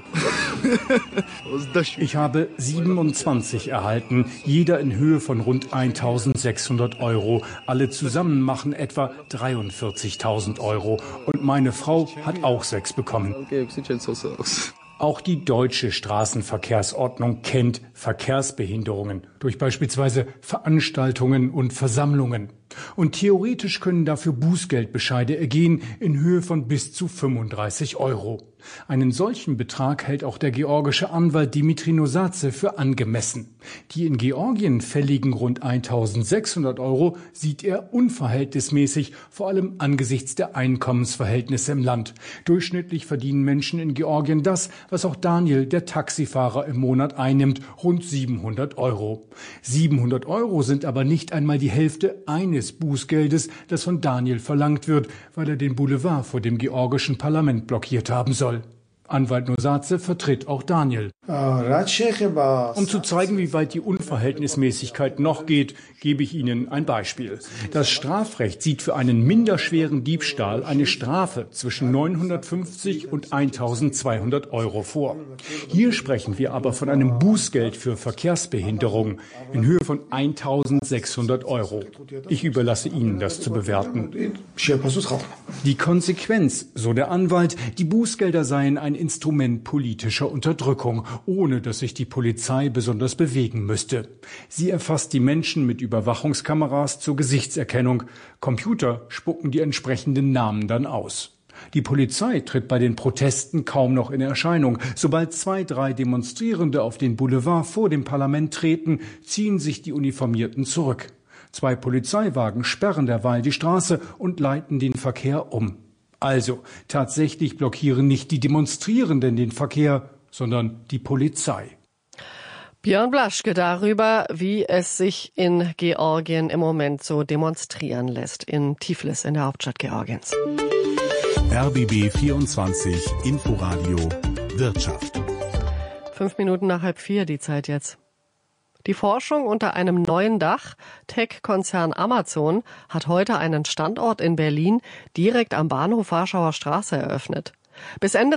Ich habe 27 erhalten, jeder in Höhe von rund 1.600 Euro. Alle zusammen machen etwa 43.000 Euro. Und meine Frau hat auch 6 bekommen. Auch die deutsche Straßenverkehrsordnung kennt Verkehrsbehinderungen durch beispielsweise Veranstaltungen und Versammlungen. Und theoretisch können dafür Bußgeldbescheide ergehen in Höhe von bis zu 35 Euro. Einen solchen Betrag hält auch der georgische Anwalt Dimitri Nosatze für angemessen. Die in Georgien fälligen rund 1.600 Euro sieht er unverhältnismäßig, vor allem angesichts der Einkommensverhältnisse im Land. Durchschnittlich verdienen Menschen in Georgien das, was auch Daniel, der Taxifahrer, im Monat einnimmt, rund 700 Euro. 700 Euro sind aber nicht einmal die Hälfte eines Bußgeldes, das von Daniel verlangt wird, weil er den Boulevard vor dem georgischen Parlament blockiert haben soll. Anwalt Nosatze vertritt auch Daniel. Um zu zeigen, wie weit die Unverhältnismäßigkeit noch geht, gebe ich Ihnen ein Beispiel. Das Strafrecht sieht für einen minderschweren Diebstahl eine Strafe zwischen 950 und 1.200 Euro vor. Hier sprechen wir aber von einem Bußgeld für Verkehrsbehinderung in Höhe von 1.600 Euro. Ich überlasse Ihnen das zu bewerten. Die Konsequenz, so der Anwalt, die Bußgelder seien ein ein Instrument politischer Unterdrückung, ohne dass sich die Polizei besonders bewegen müsste. Sie erfasst die Menschen mit Überwachungskameras zur Gesichtserkennung. Computer spucken die entsprechenden Namen dann aus. Die Polizei tritt bei den Protesten kaum noch in Erscheinung. Sobald 2, 3 Demonstrierende auf den Boulevard vor dem Parlament treten, ziehen sich die Uniformierten zurück. 2 Polizeiwagen sperren derweil die Straße und leiten den Verkehr um. Also, tatsächlich blockieren nicht die Demonstrierenden den Verkehr, sondern die Polizei. Björn Blaschke darüber, wie es sich in Georgien im Moment so demonstrieren lässt, in Tiflis, in der Hauptstadt Georgiens. RBB 24 Inforadio Wirtschaft. 5 Minuten nach 3:30 die Zeit jetzt. Die Forschung unter einem neuen Dach. Tech-Konzern Amazon hat heute einen Standort in Berlin direkt am Bahnhof Warschauer Straße eröffnet. Bis Ende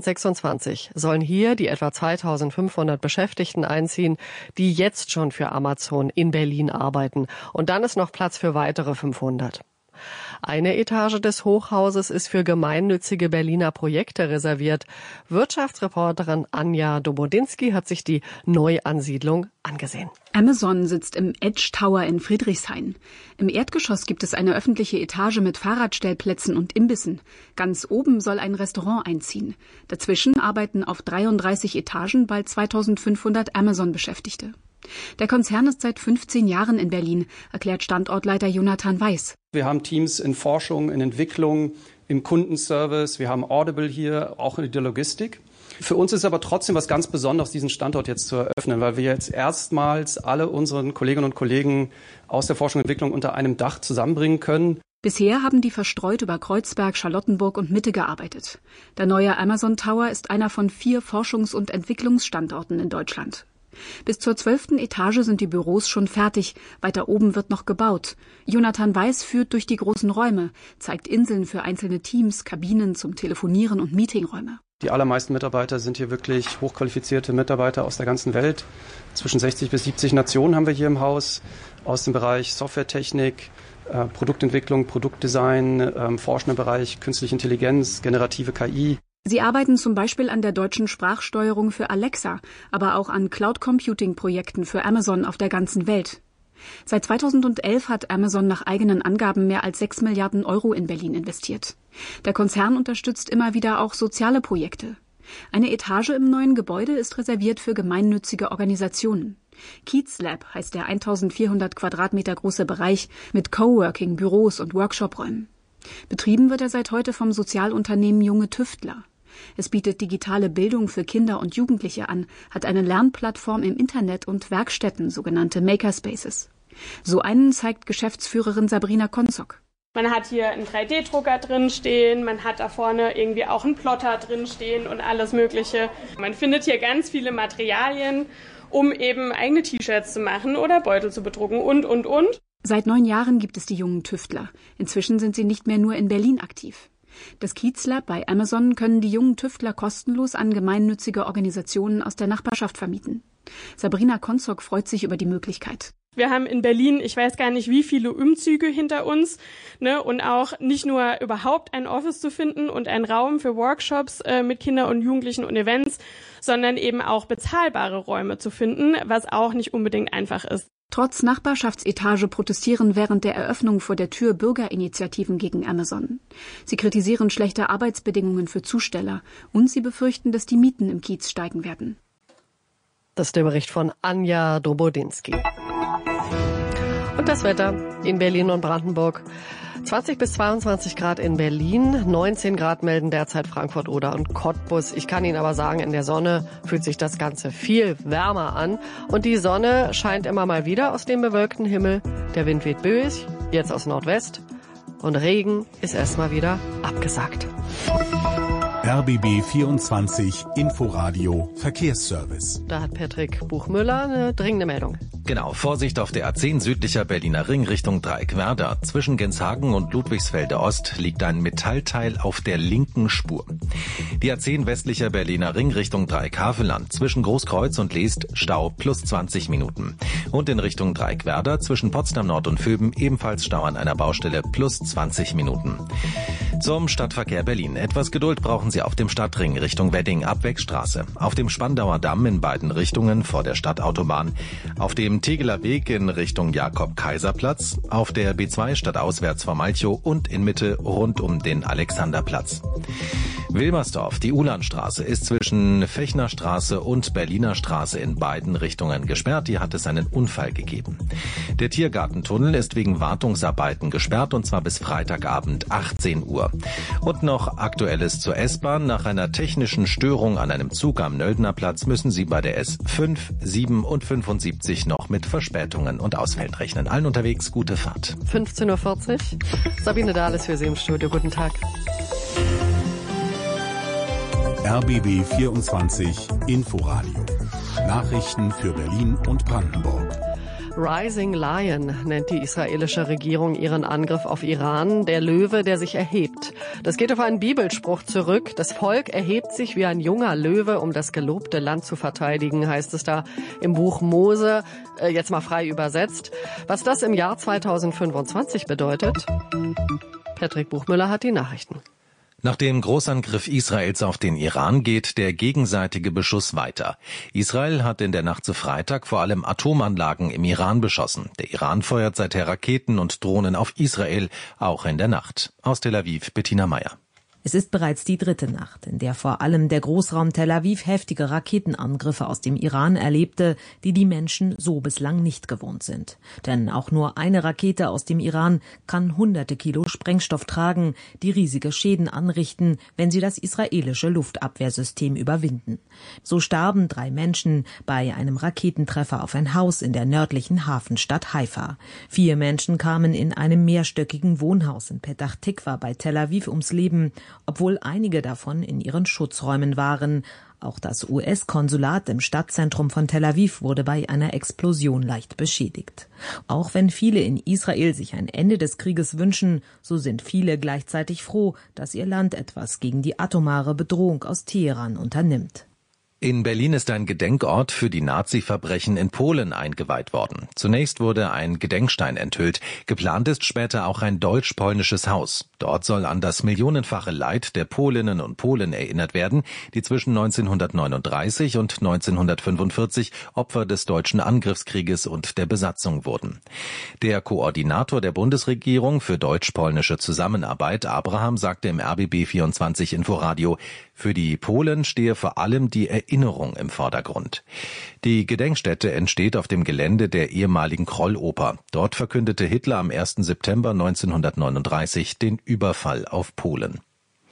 2026 sollen hier die etwa 2500 Beschäftigten einziehen, die jetzt schon für Amazon in Berlin arbeiten. Und dann ist noch Platz für weitere 500. Eine Etage des Hochhauses ist für gemeinnützige Berliner Projekte reserviert. Wirtschaftsreporterin Anja Dobodinski hat sich die Neuansiedlung angesehen. Amazon sitzt im Edge Tower in Friedrichshain. Im Erdgeschoss gibt es eine öffentliche Etage mit Fahrradstellplätzen und Imbissen. Ganz oben soll ein Restaurant einziehen. Dazwischen arbeiten auf 33 Etagen bald 2500 Amazon-Beschäftigte. Der Konzern ist seit 15 Jahren in Berlin, erklärt Standortleiter Jonathan Weiß. Wir haben Teams in Forschung, in Entwicklung, im Kundenservice. Wir haben Audible hier, auch in der Logistik. Für uns ist aber trotzdem was ganz Besonderes, diesen Standort jetzt zu eröffnen, weil wir jetzt erstmals alle unseren Kolleginnen und Kollegen aus der Forschung und Entwicklung unter einem Dach zusammenbringen können. Bisher haben die verstreut über Kreuzberg, Charlottenburg und Mitte gearbeitet. Der neue Amazon Tower ist einer von 4 Forschungs- und Entwicklungsstandorten in Deutschland. Bis zur 12. Etage sind die Büros schon fertig. Weiter oben wird noch gebaut. Jonathan Weiß führt durch die großen Räume, zeigt Inseln für einzelne Teams, Kabinen zum Telefonieren und Meetingräume. Die allermeisten Mitarbeiter sind hier wirklich hochqualifizierte Mitarbeiter aus der ganzen Welt. Zwischen 60 bis 70 Nationen haben wir hier im Haus aus dem Bereich Softwaretechnik, Produktentwicklung, Produktdesign, forschender Bereich, künstliche Intelligenz, generative KI. Sie arbeiten zum Beispiel an der deutschen Sprachsteuerung für Alexa, aber auch an Cloud-Computing-Projekten für Amazon auf der ganzen Welt. Seit 2011 hat Amazon nach eigenen Angaben mehr als 6 Milliarden Euro in Berlin investiert. Der Konzern unterstützt immer wieder auch soziale Projekte. Eine Etage im neuen Gebäude ist reserviert für gemeinnützige Organisationen. Kiez Lab heißt der 1400 Quadratmeter große Bereich mit Coworking, Büros und Workshopräumen. Betrieben wird er seit heute vom Sozialunternehmen Junge Tüftler. Es bietet digitale Bildung für Kinder und Jugendliche an, hat eine Lernplattform im Internet und Werkstätten, sogenannte Makerspaces. So einen zeigt Geschäftsführerin Sabrina Konzok. Man hat hier einen 3D-Drucker drin stehen, man hat da vorne irgendwie auch einen Plotter drin stehen und alles Mögliche. Man findet hier ganz viele Materialien, um eben eigene T-Shirts zu machen oder Beutel zu bedrucken und. Seit 9 Jahren gibt es die Jungen Tüftler. Inzwischen sind sie nicht mehr nur in Berlin aktiv. Das Kiez Lab bei Amazon können die jungen Tüftler kostenlos an gemeinnützige Organisationen aus der Nachbarschaft vermieten. Sabrina Konzok freut sich über die Möglichkeit. Wir haben in Berlin, ich weiß gar nicht, wie viele Umzüge hinter uns, und auch nicht nur überhaupt ein Office zu finden und einen Raum für Workshops mit Kindern und Jugendlichen und Events, sondern eben auch bezahlbare Räume zu finden, was auch nicht unbedingt einfach ist. Trotz Nachbarschaftsetage protestieren während der Eröffnung vor der Tür Bürgerinitiativen gegen Amazon. Sie kritisieren schlechte Arbeitsbedingungen für Zusteller und sie befürchten, dass die Mieten im Kiez steigen werden. Das ist der Bericht von Anja Dobodinski. Und das Wetter in Berlin und Brandenburg. 20 bis 22 Grad in Berlin, 19 Grad melden derzeit Frankfurt, Oder und Cottbus. Ich kann Ihnen aber sagen, in der Sonne fühlt sich das Ganze viel wärmer an. Und die Sonne scheint immer mal wieder aus dem bewölkten Himmel. Der Wind weht böig, jetzt aus Nordwest. Und Regen ist erstmal wieder abgesagt. RBB 24 Inforadio Verkehrsservice. Da hat Patrick Buchmüller eine dringende Meldung. Genau, Vorsicht auf der A10 südlicher Berliner Ring Richtung Dreieckwerder. Zwischen Genshagen und Ludwigsfelde Ost liegt ein Metallteil auf der linken Spur. Die A10 westlicher Berliner Ring Richtung Dreieck-Havelland. Zwischen Großkreuz und Leest Stau plus 20 Minuten. Und in Richtung Dreieckwerder zwischen Potsdam Nord und Vöben ebenfalls Stau an einer Baustelle plus 20 Minuten. Zum Stadtverkehr Berlin. Etwas Geduld brauchen Sie auf dem Stadtring Richtung Wedding ab Wegstraße. Auf dem Spandauer Damm in beiden Richtungen vor der Stadtautobahn. Auf dem Tegeler Weg in Richtung Jakob-Kaiser-Platz. Auf der B2 stadtauswärts vor Malchow und in Mitte rund um den Alexanderplatz. Wilmersdorf, die Ulanstraße ist zwischen Fechnerstraße und Berliner Straße in beiden Richtungen gesperrt. Hier hat es einen Unfall gegeben. Der Tiergartentunnel ist wegen Wartungsarbeiten gesperrt und zwar bis Freitagabend 18 Uhr. Und noch Aktuelles zur S-Bahn. Nach einer technischen Störung an einem Zug am Nöldnerplatz müssen Sie bei der S5, 7 und 75 noch mit Verspätungen und Ausfällen rechnen. Allen unterwegs gute Fahrt. 15:40 Uhr. Sabine Dahles für Sie im Studio. Guten Tag. RBB 24 Inforadio. Nachrichten für Berlin und Brandenburg. Rising Lion nennt die israelische Regierung ihren Angriff auf Iran, der Löwe, der sich erhebt. Das geht auf einen Bibelspruch zurück. Das Volk erhebt sich wie ein junger Löwe, um das gelobte Land zu verteidigen, heißt es da im Buch Mose, jetzt mal frei übersetzt. Was das im Jahr 2025 bedeutet? Patrick Buchmüller hat die Nachrichten. Nach dem Großangriff Israels auf den Iran geht der gegenseitige Beschuss weiter. Israel hat in der Nacht zu Freitag vor allem Atomanlagen im Iran beschossen. Der Iran feuert seither Raketen und Drohnen auf Israel, auch in der Nacht. Aus Tel Aviv, Bettina Meyer. Es ist bereits die dritte Nacht, in der vor allem der Großraum Tel Aviv heftige Raketenangriffe aus dem Iran erlebte, die die Menschen so bislang nicht gewohnt sind. Denn auch nur eine Rakete aus dem Iran kann hunderte Kilo Sprengstoff tragen, die riesige Schäden anrichten, wenn sie das israelische Luftabwehrsystem überwinden. So starben 3 Menschen bei einem Raketentreffer auf ein Haus in der nördlichen Hafenstadt Haifa. 4 Menschen kamen in einem mehrstöckigen Wohnhaus in Petach Tikwa bei Tel Aviv ums Leben, obwohl einige davon in ihren Schutzräumen waren. Auch das US-Konsulat im Stadtzentrum von Tel Aviv wurde bei einer Explosion leicht beschädigt. Auch wenn viele in Israel sich ein Ende des Krieges wünschen, so sind viele gleichzeitig froh, dass ihr Land etwas gegen die atomare Bedrohung aus Teheran unternimmt. In Berlin ist ein Gedenkort für die Nazi-Verbrechen in Polen eingeweiht worden. Zunächst wurde ein Gedenkstein enthüllt. Geplant ist später auch ein deutsch-polnisches Haus. Dort soll an das millionenfache Leid der Polinnen und Polen erinnert werden, die zwischen 1939 und 1945 Opfer des deutschen Angriffskrieges und der Besatzung wurden. Der Koordinator der Bundesregierung für deutsch-polnische Zusammenarbeit, Abraham, sagte im RBB 24 Inforadio, für die Polen stehe vor allem die Erinnerung im Vordergrund. Die Gedenkstätte entsteht auf dem Gelände der ehemaligen Krolloper. Dort verkündete Hitler am 1. September 1939 den Überfall auf Polen.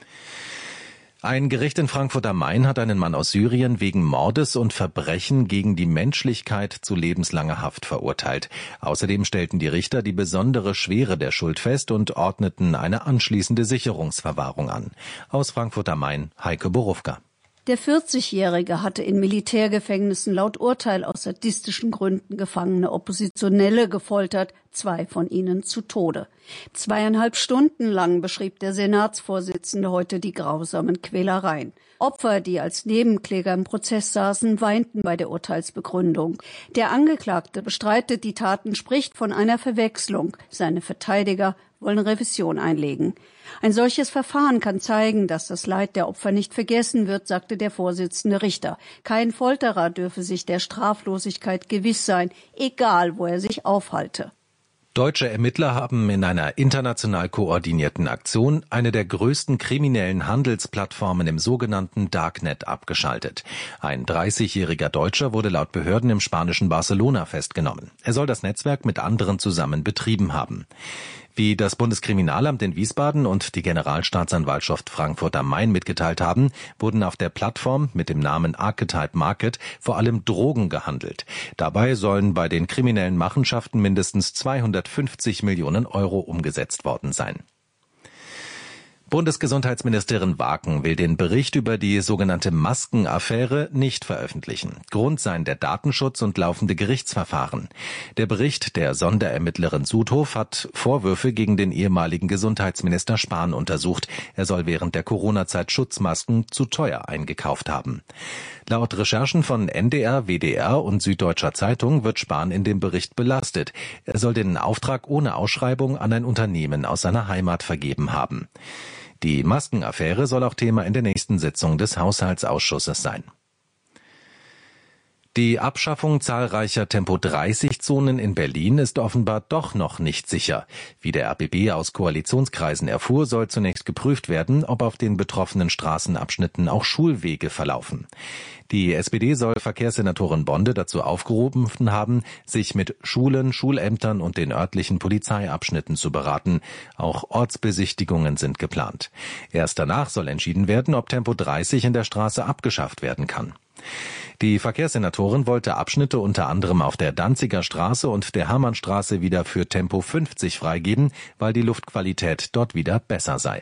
Ein Gericht in Frankfurt am Main hat einen Mann aus Syrien wegen Mordes und Verbrechen gegen die Menschlichkeit zu lebenslanger Haft verurteilt. Außerdem stellten die Richter die besondere Schwere der Schuld fest und ordneten eine anschließende Sicherungsverwahrung an. Aus Frankfurt am Main, Heike Borufka. Der 40-Jährige hatte in Militärgefängnissen laut Urteil aus sadistischen Gründen gefangene Oppositionelle gefoltert, 2 von ihnen zu Tode. 2,5 Stunden lang beschrieb der Senatsvorsitzende heute die grausamen Quälereien. Opfer, die als Nebenkläger im Prozess saßen, weinten bei der Urteilsbegründung. Der Angeklagte bestreitet die Taten, spricht von einer Verwechslung. Seine Verteidiger wollen Revision einlegen. Ein solches Verfahren kann zeigen, dass das Leid der Opfer nicht vergessen wird, sagte der Vorsitzende Richter. Kein Folterer dürfe sich der Straflosigkeit gewiss sein, egal wo er sich aufhalte. Deutsche Ermittler haben in einer international koordinierten Aktion eine der größten kriminellen Handelsplattformen im sogenannten Darknet abgeschaltet. Ein 30-jähriger Deutscher wurde laut Behörden im spanischen Barcelona festgenommen. Er soll das Netzwerk mit anderen zusammen betrieben haben. Wie das Bundeskriminalamt in Wiesbaden und die Generalstaatsanwaltschaft Frankfurt am Main mitgeteilt haben, wurden auf der Plattform mit dem Namen Archetype Market vor allem Drogen gehandelt. Dabei sollen bei den kriminellen Machenschaften mindestens 250 Millionen Euro umgesetzt worden sein. Bundesgesundheitsministerin Waken will den Bericht über die sogenannte Maskenaffäre nicht veröffentlichen. Grund seien der Datenschutz und laufende Gerichtsverfahren. Der Bericht der Sonderermittlerin Sudhof hat Vorwürfe gegen den ehemaligen Gesundheitsminister Spahn untersucht. Er soll während der Corona-Zeit Schutzmasken zu teuer eingekauft haben. Laut Recherchen von NDR, WDR und Süddeutscher Zeitung wird Spahn in dem Bericht belastet. Er soll den Auftrag ohne Ausschreibung an ein Unternehmen aus seiner Heimat vergeben haben. Die Maskenaffäre soll auch Thema in der nächsten Sitzung des Haushaltsausschusses sein. Die Abschaffung zahlreicher Tempo-30-Zonen in Berlin ist offenbar doch noch nicht sicher. Wie der RBB aus Koalitionskreisen erfuhr, soll zunächst geprüft werden, ob auf den betroffenen Straßenabschnitten auch Schulwege verlaufen. Die SPD soll Verkehrssenatorin Bonde dazu aufgerufen haben, sich mit Schulen, Schulämtern und den örtlichen Polizeiabschnitten zu beraten. Auch Ortsbesichtigungen sind geplant. Erst danach soll entschieden werden, ob Tempo 30 in der Straße abgeschafft werden kann. Die Verkehrssenatorin wollte Abschnitte unter anderem auf der Danziger Straße und der Hermannstraße wieder für Tempo 50 freigeben, weil die Luftqualität dort wieder besser sei.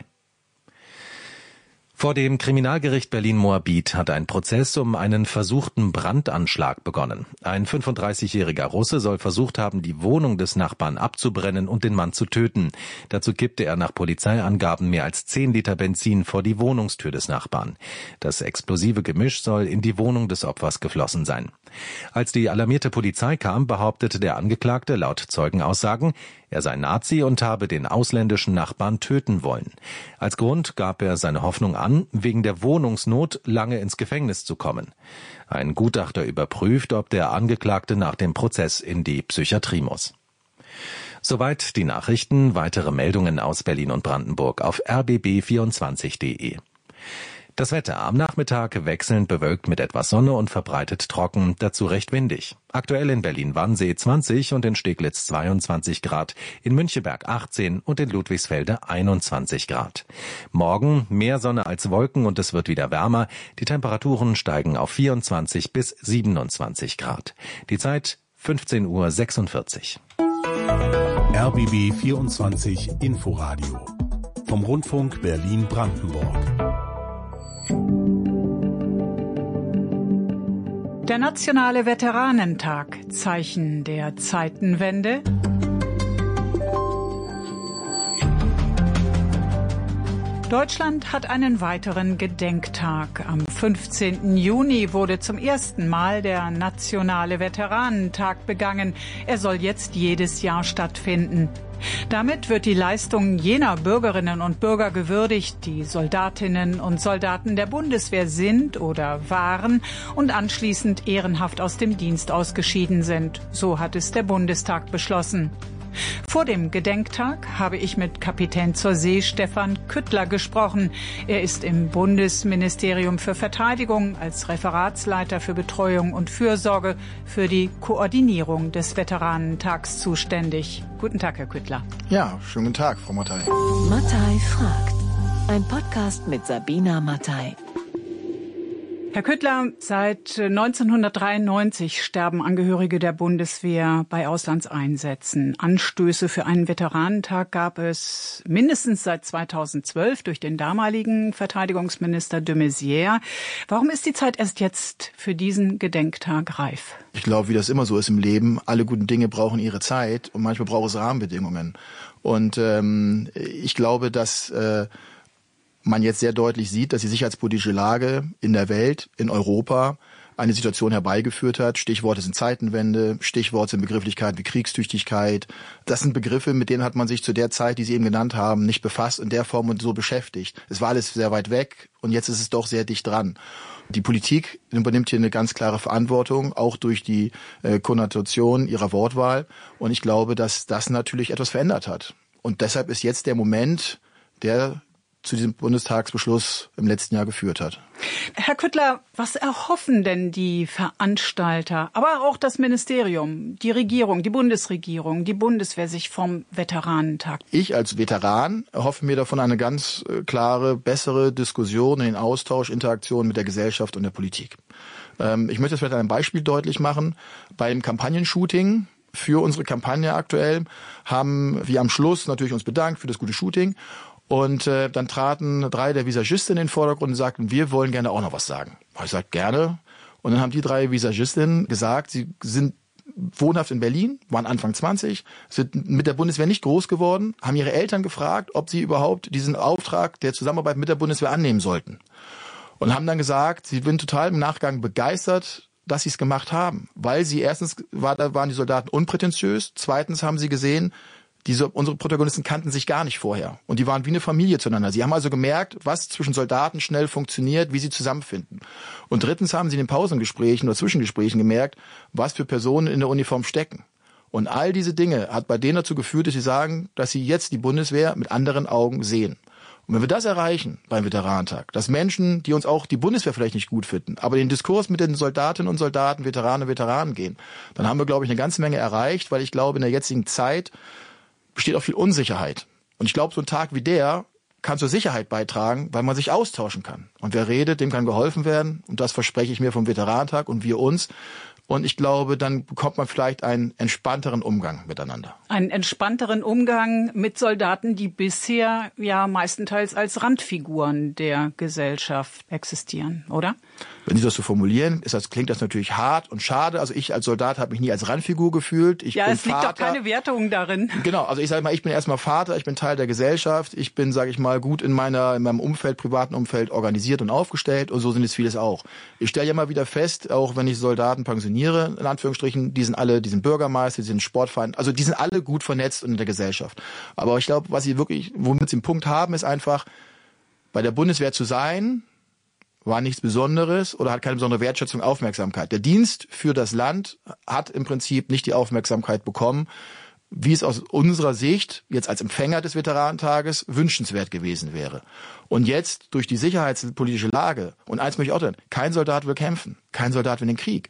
Vor dem Kriminalgericht Berlin-Moabit hat ein Prozess um einen versuchten Brandanschlag begonnen. Ein 35-jähriger Russe soll versucht haben, die Wohnung des Nachbarn abzubrennen und den Mann zu töten. Dazu kippte er nach Polizeiangaben mehr als 10 Liter Benzin vor die Wohnungstür des Nachbarn. Das explosive Gemisch soll in die Wohnung des Opfers geflossen sein. Als die alarmierte Polizei kam, behauptete der Angeklagte laut Zeugenaussagen, er sei Nazi und habe den ausländischen Nachbarn töten wollen. Als Grund gab er seine Hoffnung an, wegen der Wohnungsnot lange ins Gefängnis zu kommen. Ein Gutachter überprüft, ob der Angeklagte nach dem Prozess in die Psychiatrie muss. Soweit die Nachrichten. Weitere Meldungen aus Berlin und Brandenburg auf rbb24.de. Das Wetter am Nachmittag wechselnd bewölkt mit etwas Sonne und verbreitet trocken, dazu recht windig. Aktuell in Berlin-Wannsee 20 und in Steglitz 22 Grad, in Müncheberg 18 und in Ludwigsfelde 21 Grad. Morgen mehr Sonne als Wolken und es wird wieder wärmer. Die Temperaturen steigen auf 24 bis 27 Grad. Die Zeit 15:46 Uhr. RBB 24 Inforadio vom Rundfunk Berlin-Brandenburg. Der Nationale Veteranentag, Zeichen der Zeitenwende. Deutschland hat einen weiteren Gedenktag. Am 15. Juni wurde zum ersten Mal der Nationale Veteranentag begangen. Er soll jetzt jedes Jahr stattfinden. Damit wird die Leistung jener Bürgerinnen und Bürger gewürdigt, die Soldatinnen und Soldaten der Bundeswehr sind oder waren und anschließend ehrenhaft aus dem Dienst ausgeschieden sind. So hat es der Bundestag beschlossen. Vor dem Gedenktag habe ich mit Kapitän zur See Stefan Küttler gesprochen. Er ist im Bundesministerium für Verteidigung als Referatsleiter für Betreuung und Fürsorge für die Koordinierung des Veteranentags zuständig. Guten Tag, Herr Küttler. Ja, schönen guten Tag, Frau Mattei. Mattei fragt. Ein Podcast mit Sabina Mattei. Herr Küttler, seit 1993 sterben Angehörige der Bundeswehr bei Auslandseinsätzen. Anstöße für einen Veteranentag gab es mindestens seit 2012 durch den damaligen Verteidigungsminister de Maizière. Warum ist die Zeit erst jetzt für diesen Gedenktag reif? Ich glaube, wie das immer so ist im Leben, alle guten Dinge brauchen ihre Zeit und manchmal braucht es Rahmenbedingungen. Und ich glaube, dass man jetzt sehr deutlich sieht, dass die sicherheitspolitische Lage in der Welt, in Europa, eine Situation herbeigeführt hat. Stichworte sind Zeitenwende, Stichworte sind Begrifflichkeiten wie Kriegstüchtigkeit. Das sind Begriffe, mit denen hat man sich zu der Zeit, die Sie eben genannt haben, nicht befasst in der Form und so beschäftigt. Es war alles sehr weit weg und jetzt ist es doch sehr dicht dran. Die Politik übernimmt hier eine ganz klare Verantwortung, auch durch die Konnotation ihrer Wortwahl. Und ich glaube, dass das natürlich etwas verändert hat. Und deshalb ist jetzt der Moment, der zu diesem Bundestagsbeschluss im letzten Jahr geführt hat. Herr Küttler, was erhoffen denn die Veranstalter, aber auch das Ministerium, die Regierung, die Bundesregierung, die Bundeswehr sich vom Veteranentag? Ich als Veteran erhoffe mir davon eine ganz klare, bessere Diskussion, den Austausch, Interaktion mit der Gesellschaft und der Politik. Ich möchte das vielleicht an einem Beispiel deutlich machen. Beim Kampagnenshooting für unsere Kampagne aktuell haben wir am Schluss natürlich uns bedankt für das gute Shooting. Und dann traten 3 der Visagistinnen in den Vordergrund und sagten, wir wollen gerne auch noch was sagen. Ich sagte, gerne. Und dann haben die 3 Visagistinnen gesagt, sie sind wohnhaft in Berlin, waren Anfang 20, sind mit der Bundeswehr nicht groß geworden, haben ihre Eltern gefragt, ob sie überhaupt diesen Auftrag der Zusammenarbeit mit der Bundeswehr annehmen sollten. Und haben dann gesagt, sie sind total im Nachgang begeistert, dass sie es gemacht haben. Weil sie erstens waren die Soldaten unprätentiös, zweitens haben sie gesehen, Unsere Protagonisten kannten sich gar nicht vorher. Und die waren wie eine Familie zueinander. Sie haben also gemerkt, was zwischen Soldaten schnell funktioniert, wie sie zusammenfinden. Und drittens haben sie in den Pausengesprächen oder Zwischengesprächen gemerkt, was für Personen in der Uniform stecken. Und all diese Dinge hat bei denen dazu geführt, dass sie sagen, dass sie jetzt die Bundeswehr mit anderen Augen sehen. Und wenn wir das erreichen beim Veteranentag, dass Menschen, die uns auch die Bundeswehr vielleicht nicht gut finden, aber den Diskurs mit den Soldatinnen und Soldaten, Veteranen und Veteranen gehen, dann haben wir, glaube ich, eine ganze Menge erreicht, weil ich glaube, in der jetzigen Zeit besteht auch viel Unsicherheit. Und ich glaube, so ein Tag wie der kann zur Sicherheit beitragen, weil man sich austauschen kann. Und wer redet, dem kann geholfen werden. Und das verspreche ich mir vom Veteranentag und wir uns. Und ich glaube, dann bekommt man vielleicht einen entspannteren Umgang miteinander. Einen entspannteren Umgang mit Soldaten, die bisher ja meistenteils als Randfiguren der Gesellschaft existieren, oder? Wenn Sie das so formulieren, klingt das natürlich hart und schade. Also ich als Soldat habe mich nie als Randfigur gefühlt. Ich bin es liegt doch keine Wertung darin. Genau, also ich sage mal, ich bin erstmal Vater, ich bin Teil der Gesellschaft, ich bin, sage ich mal, gut in meinem Umfeld, privaten Umfeld organisiert und aufgestellt und so sind es vieles auch. Ich stelle ja mal wieder fest, auch wenn ich Soldaten pensioniere, in Anführungsstrichen, die sind Bürgermeister, die sind Sportverein, also die sind alle gut vernetzt in der Gesellschaft. Aber ich glaube, womit sie einen Punkt haben, ist einfach, bei der Bundeswehr zu sein, war nichts Besonderes oder hat keine besondere Wertschätzung, Aufmerksamkeit. Der Dienst für das Land hat im Prinzip nicht die Aufmerksamkeit bekommen, wie es aus unserer Sicht, jetzt als Empfänger des Veteranentages, wünschenswert gewesen wäre. Und jetzt, durch die sicherheitspolitische Lage, und eins möchte ich auch sagen, kein Soldat will kämpfen, kein Soldat will den Krieg.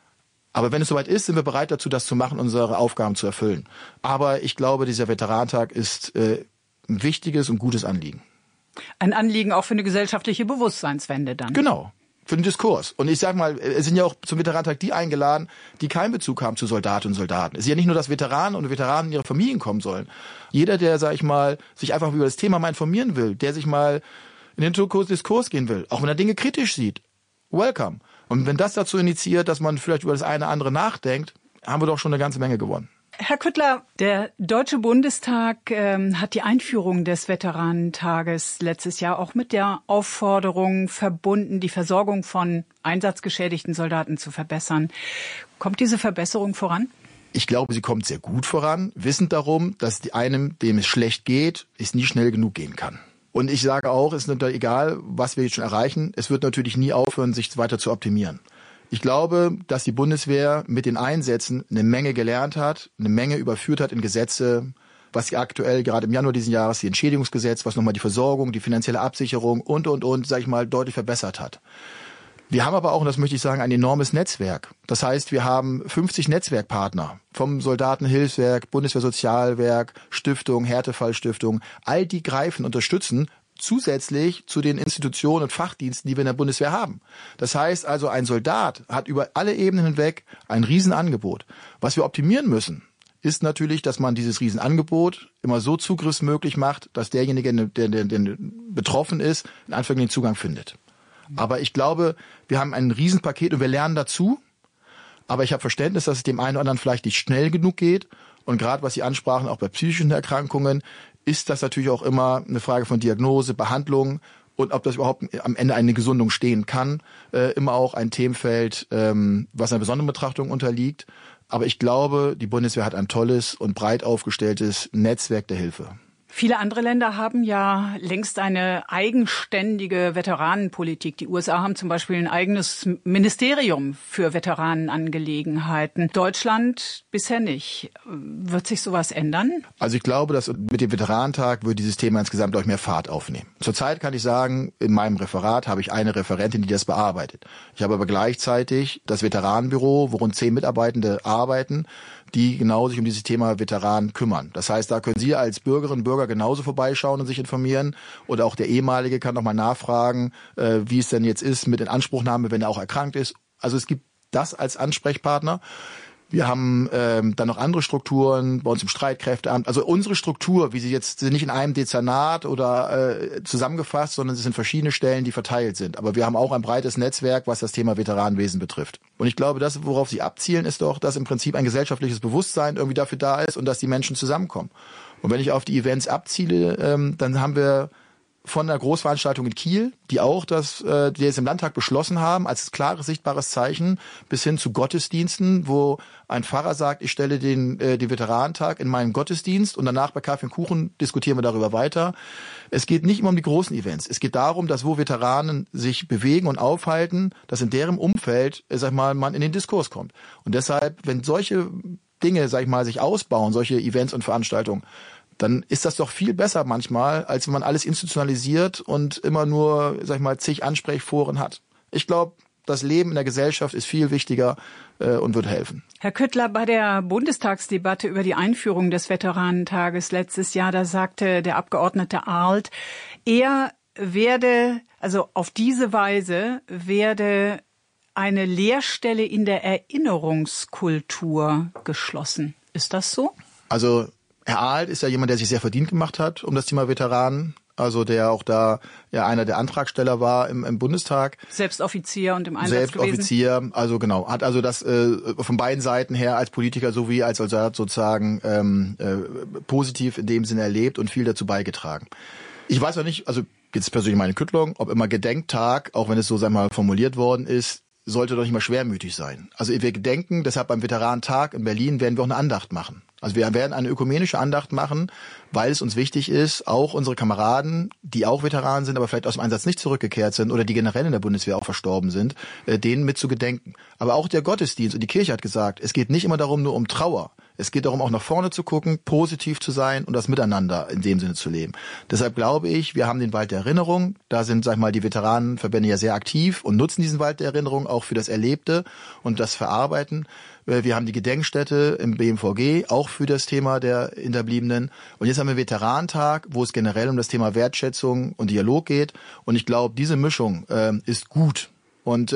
Aber wenn es soweit ist, sind wir bereit dazu, das zu machen, unsere Aufgaben zu erfüllen. Aber ich glaube, dieser Veteranentag ist ein wichtiges und gutes Anliegen. Ein Anliegen auch für eine gesellschaftliche Bewusstseinswende dann. Genau, für den Diskurs. Und ich sage mal, es sind ja auch zum Veteranentag die eingeladen, die keinen Bezug haben zu Soldatinnen und Soldaten. Es ist ja nicht nur, dass Veteranen und Veteranen in ihre Familien kommen sollen. Jeder, der, sag ich mal, sich einfach über das Thema mal informieren will, der sich mal in den Diskurs gehen will, auch wenn er Dinge kritisch sieht, welcome. Und wenn das dazu initiiert, dass man vielleicht über das eine oder andere nachdenkt, haben wir doch schon eine ganze Menge gewonnen. Herr Küttler, der Deutsche Bundestag hat die Einführung des Veteranentages letztes Jahr auch mit der Aufforderung verbunden, die Versorgung von einsatzgeschädigten Soldaten zu verbessern. Kommt diese Verbesserung voran? Ich glaube, sie kommt sehr gut voran, wissend darum, dass einem, dem es schlecht geht, es nie schnell genug gehen kann. Und ich sage auch, es ist natürlich egal, was wir jetzt schon erreichen, es wird natürlich nie aufhören, sich weiter zu optimieren. Ich glaube, dass die Bundeswehr mit den Einsätzen eine Menge gelernt hat, eine Menge überführt hat in Gesetze, was sie aktuell gerade im Januar diesen Jahres, die Entschädigungsgesetz, was nochmal die Versorgung, die finanzielle Absicherung und, sag ich mal, deutlich verbessert hat. Wir haben aber auch, und das möchte ich sagen, ein enormes Netzwerk. Das heißt, wir haben 50 Netzwerkpartner vom Soldatenhilfswerk, Bundeswehrsozialwerk, Stiftung, Härtefallstiftung. All die greifen, unterstützen zusätzlich zu den Institutionen und Fachdiensten, die wir in der Bundeswehr haben. Das heißt also, ein Soldat hat über alle Ebenen hinweg ein Riesenangebot. Was wir optimieren müssen, ist natürlich, dass man dieses Riesenangebot immer so zugriffsmöglich macht, dass derjenige, der betroffen ist, in Anführungszeichen den Zugang findet. Aber ich glaube, wir haben ein Riesenpaket und wir lernen dazu. Aber ich habe Verständnis, dass es dem einen oder anderen vielleicht nicht schnell genug geht. Und gerade was Sie ansprachen, auch bei psychischen Erkrankungen, ist das natürlich auch immer eine Frage von Diagnose, Behandlung und ob das überhaupt am Ende eine Gesundung stehen kann. Immer auch ein Themenfeld, was einer besonderen Betrachtung unterliegt. Aber ich glaube, die Bundeswehr hat ein tolles und breit aufgestelltes Netzwerk der Hilfe. Viele andere Länder haben ja längst eine eigenständige Veteranenpolitik. Die USA haben zum Beispiel ein eigenes Ministerium für Veteranenangelegenheiten. Deutschland bisher nicht. Wird sich sowas ändern? Also ich glaube, dass mit dem Veteranentag wird dieses Thema insgesamt auch mehr Fahrt aufnehmen. Zurzeit kann ich sagen, in meinem Referat habe ich eine Referentin, die das bearbeitet. Ich habe aber gleichzeitig das Veteranenbüro, wo rund 10 Mitarbeitende arbeiten, die genau sich um dieses Thema Veteranen kümmern. Das heißt, da können Sie als Bürgerinnen und Bürger genauso vorbeischauen und sich informieren. Oder auch der Ehemalige kann nochmal nachfragen, wie es denn jetzt ist mit Inanspruchnahme, wenn er auch erkrankt ist. Also es gibt das als Ansprechpartner. Wir haben dann noch andere Strukturen bei uns im Streitkräfteamt. Also unsere Struktur, wie sie jetzt sind, nicht in einem Dezernat oder zusammengefasst, sondern es sind verschiedene Stellen, die verteilt sind. Aber wir haben auch ein breites Netzwerk, was das Thema Veteranenwesen betrifft. Und ich glaube, das, worauf Sie abzielen, ist doch, dass im Prinzip ein gesellschaftliches Bewusstsein irgendwie dafür da ist und dass die Menschen zusammenkommen. Und wenn ich auf die Events abziele, dann haben wir von einer Großveranstaltung in Kiel, die auch die es im Landtag beschlossen haben, als klares, sichtbares Zeichen, bis hin zu Gottesdiensten, wo ein Pfarrer sagt, ich stelle den Veteranentag in meinen Gottesdienst und danach bei Kaffee und Kuchen diskutieren wir darüber weiter. Es geht nicht immer um die großen Events. Es geht darum, dass wo Veteranen sich bewegen und aufhalten, dass in deren Umfeld, man in den Diskurs kommt. Und deshalb, wenn solche Dinge, sich ausbauen, solche Events und Veranstaltungen, dann ist das doch viel besser manchmal, als wenn man alles institutionalisiert und immer nur, zig Ansprechforen hat. Ich glaube, das Leben in der Gesellschaft ist viel wichtiger und wird helfen. Herr Küttler, bei der Bundestagsdebatte über die Einführung des Veteranentages letztes Jahr, da sagte der Abgeordnete Arlt, auf diese Weise werde eine Leerstelle in der Erinnerungskultur geschlossen. Ist das so? Also Herr Arlt ist ja jemand, der sich sehr verdient gemacht hat um das Thema Veteranen. Also der auch da einer der Antragsteller war im Bundestag. Selbst Offizier und im Einsatz gewesen. Offizier, also genau. Hat also das von beiden Seiten her als Politiker sowie als Soldat sozusagen positiv in dem Sinne erlebt und viel dazu beigetragen. Ich weiß auch nicht, also jetzt persönlich meine Küttlung, ob immer Gedenktag, auch wenn es so formuliert worden ist, sollte doch nicht mal schwermütig sein. Also wir gedenken, deshalb beim Veteranentag in Berlin werden wir auch eine Andacht machen. Also wir werden eine ökumenische Andacht machen, weil es uns wichtig ist, auch unsere Kameraden, die auch Veteranen sind, aber vielleicht aus dem Einsatz nicht zurückgekehrt sind oder die generell in der Bundeswehr auch verstorben sind, denen mit zu gedenken. Aber auch der Gottesdienst und die Kirche hat gesagt, es geht nicht immer darum, nur um Trauer. Es geht darum, auch nach vorne zu gucken, positiv zu sein und das Miteinander in dem Sinne zu leben. Deshalb glaube ich, wir haben den Wald der Erinnerung. Da sind, die Veteranenverbände ja sehr aktiv und nutzen diesen Wald der Erinnerung auch für das Erlebte und das Verarbeiten. Wir haben die Gedenkstätte im BMVG, auch für das Thema der Hinterbliebenen. Und jetzt haben wir Veteranentag, wo es generell um das Thema Wertschätzung und Dialog geht. Und ich glaube, diese Mischung ist gut. Und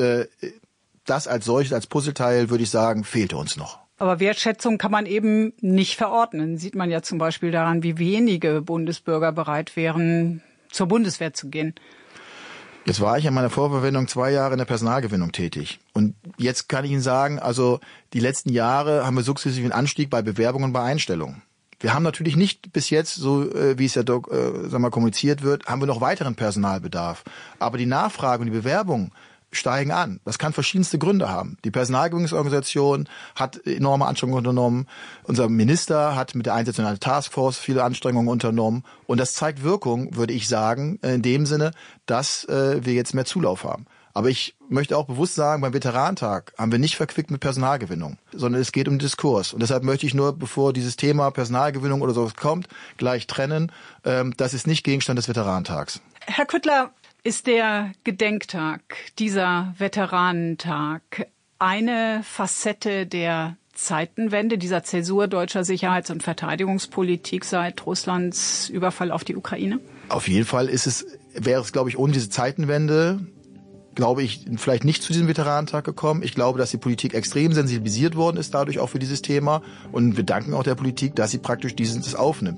das als solches, als Puzzleteil, würde ich sagen, fehlte uns noch. Aber Wertschätzung kann man eben nicht verordnen. Sieht man ja zum Beispiel daran, wie wenige Bundesbürger bereit wären, zur Bundeswehr zu gehen. Jetzt war ich in meiner Vorverwendung 2 Jahre in der Personalgewinnung tätig. Und jetzt kann ich Ihnen sagen, also die letzten Jahre haben wir sukzessive einen Anstieg bei Bewerbungen und bei Einstellungen. Wir haben natürlich nicht bis jetzt, so wie es ja kommuniziert wird, haben wir noch weiteren Personalbedarf. Aber die Nachfrage und die Bewerbung steigen an. Das kann verschiedenste Gründe haben. Die Personalgewinnungsorganisation hat enorme Anstrengungen unternommen. Unser Minister hat mit der Einsetzung einer Taskforce viele Anstrengungen unternommen. Und das zeigt Wirkung, würde ich sagen, in dem Sinne, dass wir jetzt mehr Zulauf haben. Aber ich möchte auch bewusst sagen, beim Veteranentag haben wir nicht verquickt mit Personalgewinnung, sondern es geht um Diskurs. Und deshalb möchte ich nur, bevor dieses Thema Personalgewinnung oder sowas kommt, gleich trennen. Das ist nicht Gegenstand des Veteranentags. Herr Küttler, ist der Gedenktag, dieser Veteranentag, eine Facette der Zeitenwende, dieser Zäsur deutscher Sicherheits- und Verteidigungspolitik seit Russlands Überfall auf die Ukraine? Auf jeden Fall wäre es, glaube ich, ohne diese Zeitenwende, glaube ich, vielleicht nicht zu diesem Veteranentag gekommen. Ich glaube, dass die Politik extrem sensibilisiert worden ist dadurch auch für dieses Thema. Und wir danken auch der Politik, dass sie praktisch dieses aufnimmt.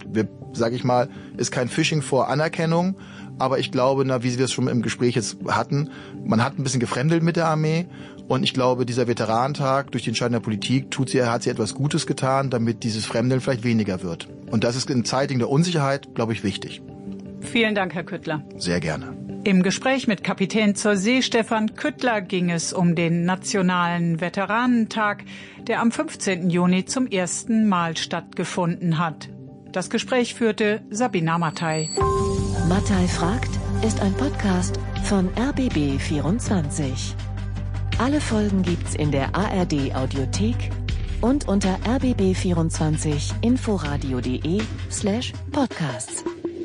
Ist kein Phishing vor Anerkennung. Aber ich glaube, wie wir es schon im Gespräch jetzt hatten, man hat ein bisschen gefremdelt mit der Armee. Und ich glaube, dieser Veteranentag durch die Entscheidung der Politik hat sie etwas Gutes getan, damit dieses Fremdeln vielleicht weniger wird. Und das ist in Zeiten der Unsicherheit, glaube ich, wichtig. Vielen Dank, Herr Küttler. Sehr gerne. Im Gespräch mit Kapitän zur See Stefan Küttler ging es um den Nationalen Veteranentag, der am 15. Juni zum ersten Mal stattgefunden hat. Das Gespräch führte Sabina Mattei. Mattei fragt ist ein Podcast von RBB24. Alle Folgen gibt's in der ARD Audiothek und unter rbb24inforadio.de/podcasts.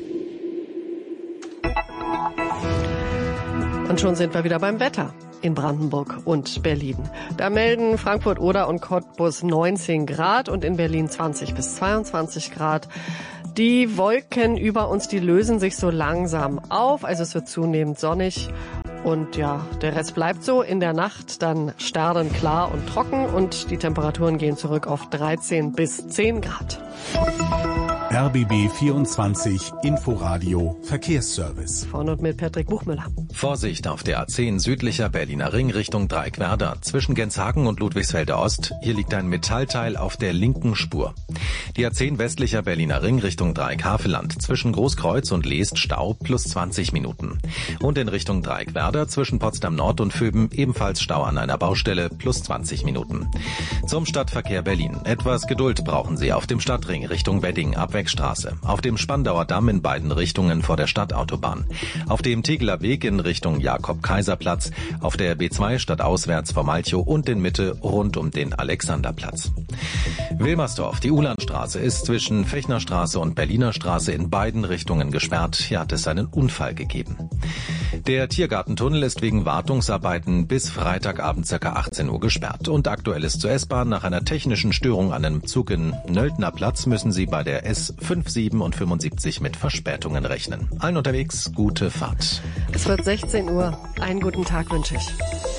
Und schon sind wir wieder beim Wetter in Brandenburg und Berlin. Da melden Frankfurt, Oder und Cottbus 19 Grad und in Berlin 20 bis 22 Grad. Die Wolken über uns, die lösen sich so langsam auf, also es wird zunehmend sonnig. Und ja, der Rest bleibt so. In der Nacht dann sternenklar und trocken und die Temperaturen gehen zurück auf 13 bis 10 Grad. RBB 24 Inforadio Verkehrsservice. Von und mit Patrick Buchmüller. Vorsicht auf der A10 südlicher Berliner Ring Richtung Dreieckwerder. Zwischen Genshagen und Ludwigsfelde Ost. Hier liegt ein Metallteil auf der linken Spur. Die A10 westlicher Berliner Ring Richtung Dreieck-Havelland. Zwischen Großkreuz und Leest Stau plus 20 Minuten. Und in Richtung Dreieckwerder zwischen Potsdam Nord und Vöben ebenfalls Stau an einer Baustelle plus 20 Minuten. Zum Stadtverkehr Berlin. Etwas Geduld brauchen Sie auf dem Stadtring Richtung Wedding Abwechslung. Auf dem Spandauer Damm in beiden Richtungen vor der Stadtautobahn. Auf dem Tegeler Weg in Richtung Jakob-Kaiser-Platz. Auf der B2 stadtauswärts vor Malchow und in Mitte rund um den Alexanderplatz. Wilmersdorf, die Ulandstraße ist zwischen Fechnerstraße und Berliner Straße in beiden Richtungen gesperrt. Hier hat es einen Unfall gegeben. Der Tiergartentunnel ist wegen Wartungsarbeiten bis Freitagabend ca. 18 Uhr gesperrt. Und aktuell ist zur S-Bahn nach einer technischen Störung an einem Zug in Nöldner Platz müssen Sie bei der S5, 7 und 75 mit Verspätungen rechnen. Allen unterwegs, gute Fahrt. Es wird 16 Uhr. Einen guten Tag wünsche ich.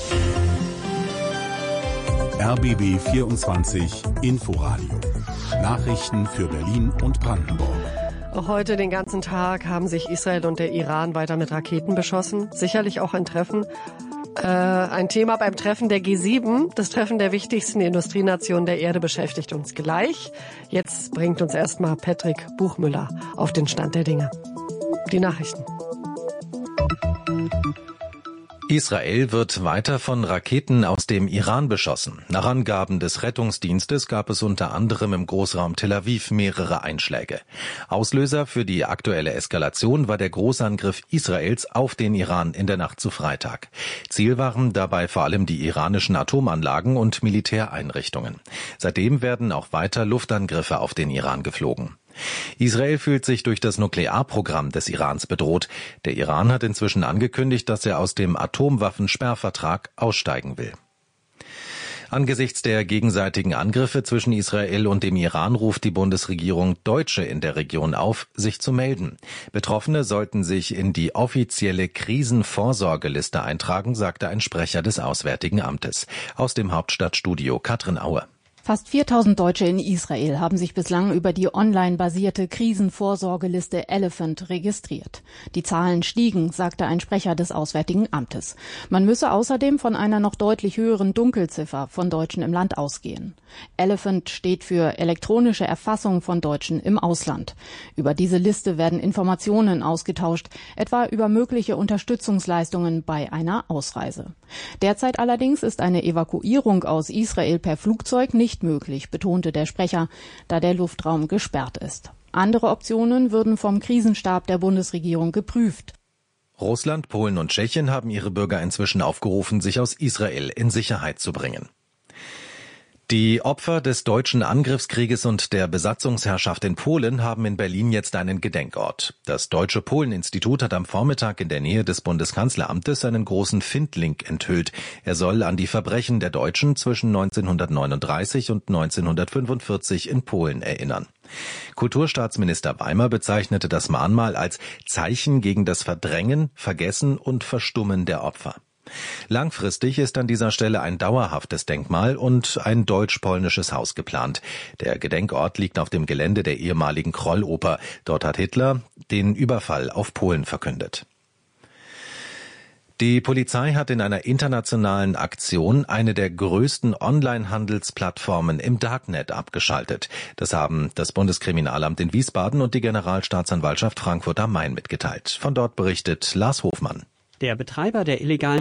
RBB 24 Inforadio. Nachrichten für Berlin und Brandenburg. Auch heute den ganzen Tag haben sich Israel und der Iran weiter mit Raketen beschossen. Sicherlich auch ein Treffen. Ein Thema beim Treffen der G7. Das Treffen der wichtigsten Industrienationen der Erde beschäftigt uns gleich. Jetzt bringt uns erstmal Patrick Buchmüller auf den Stand der Dinge. Die Nachrichten. Israel wird weiter von Raketen aus dem Iran beschossen. Nach Angaben des Rettungsdienstes gab es unter anderem im Großraum Tel Aviv mehrere Einschläge. Auslöser für die aktuelle Eskalation war der Großangriff Israels auf den Iran in der Nacht zu Freitag. Ziel waren dabei vor allem die iranischen Atomanlagen und Militäreinrichtungen. Seitdem werden auch weiter Luftangriffe auf den Iran geflogen. Israel fühlt sich durch das Nuklearprogramm des Irans bedroht. Der Iran hat inzwischen angekündigt, dass er aus dem Atomwaffensperrvertrag aussteigen will. Angesichts der gegenseitigen Angriffe zwischen Israel und dem Iran ruft die Bundesregierung Deutsche in der Region auf, sich zu melden. Betroffene sollten sich in die offizielle Krisenvorsorgeliste eintragen, sagte ein Sprecher des Auswärtigen Amtes. Aus dem Hauptstadtstudio Katrin Aue. Fast 4.000 Deutsche in Israel haben sich bislang über die online-basierte Krisenvorsorgeliste Elephant registriert. Die Zahlen stiegen, sagte ein Sprecher des Auswärtigen Amtes. Man müsse außerdem von einer noch deutlich höheren Dunkelziffer von Deutschen im Land ausgehen. Elephant steht für elektronische Erfassung von Deutschen im Ausland. Über diese Liste werden Informationen ausgetauscht, etwa über mögliche Unterstützungsleistungen bei einer Ausreise. Derzeit allerdings ist eine Evakuierung aus Israel per Flugzeug nicht möglich, betonte der Sprecher, da der Luftraum gesperrt ist. Andere Optionen würden vom Krisenstab der Bundesregierung geprüft. Russland, Polen und Tschechien haben ihre Bürger inzwischen aufgerufen, sich aus Israel in Sicherheit zu bringen. Die Opfer des deutschen Angriffskrieges und der Besatzungsherrschaft in Polen haben in Berlin jetzt einen Gedenkort. Das Deutsche Polen-Institut hat am Vormittag in der Nähe des Bundeskanzleramtes einen großen Findling enthüllt. Er soll an die Verbrechen der Deutschen zwischen 1939 und 1945 in Polen erinnern. Kulturstaatsminister Weimer bezeichnete das Mahnmal als Zeichen gegen das Verdrängen, Vergessen und Verstummen der Opfer. Langfristig ist an dieser Stelle ein dauerhaftes Denkmal und ein deutsch-polnisches Haus geplant. Der Gedenkort liegt auf dem Gelände der ehemaligen Krolloper. Dort hat Hitler den Überfall auf Polen verkündet. Die Polizei hat in einer internationalen Aktion eine der größten Online-Handelsplattformen im Darknet abgeschaltet. Das haben das Bundeskriminalamt in Wiesbaden und die Generalstaatsanwaltschaft Frankfurt am Main mitgeteilt. Von dort berichtet Lars Hofmann. Der Betreiber der illegalen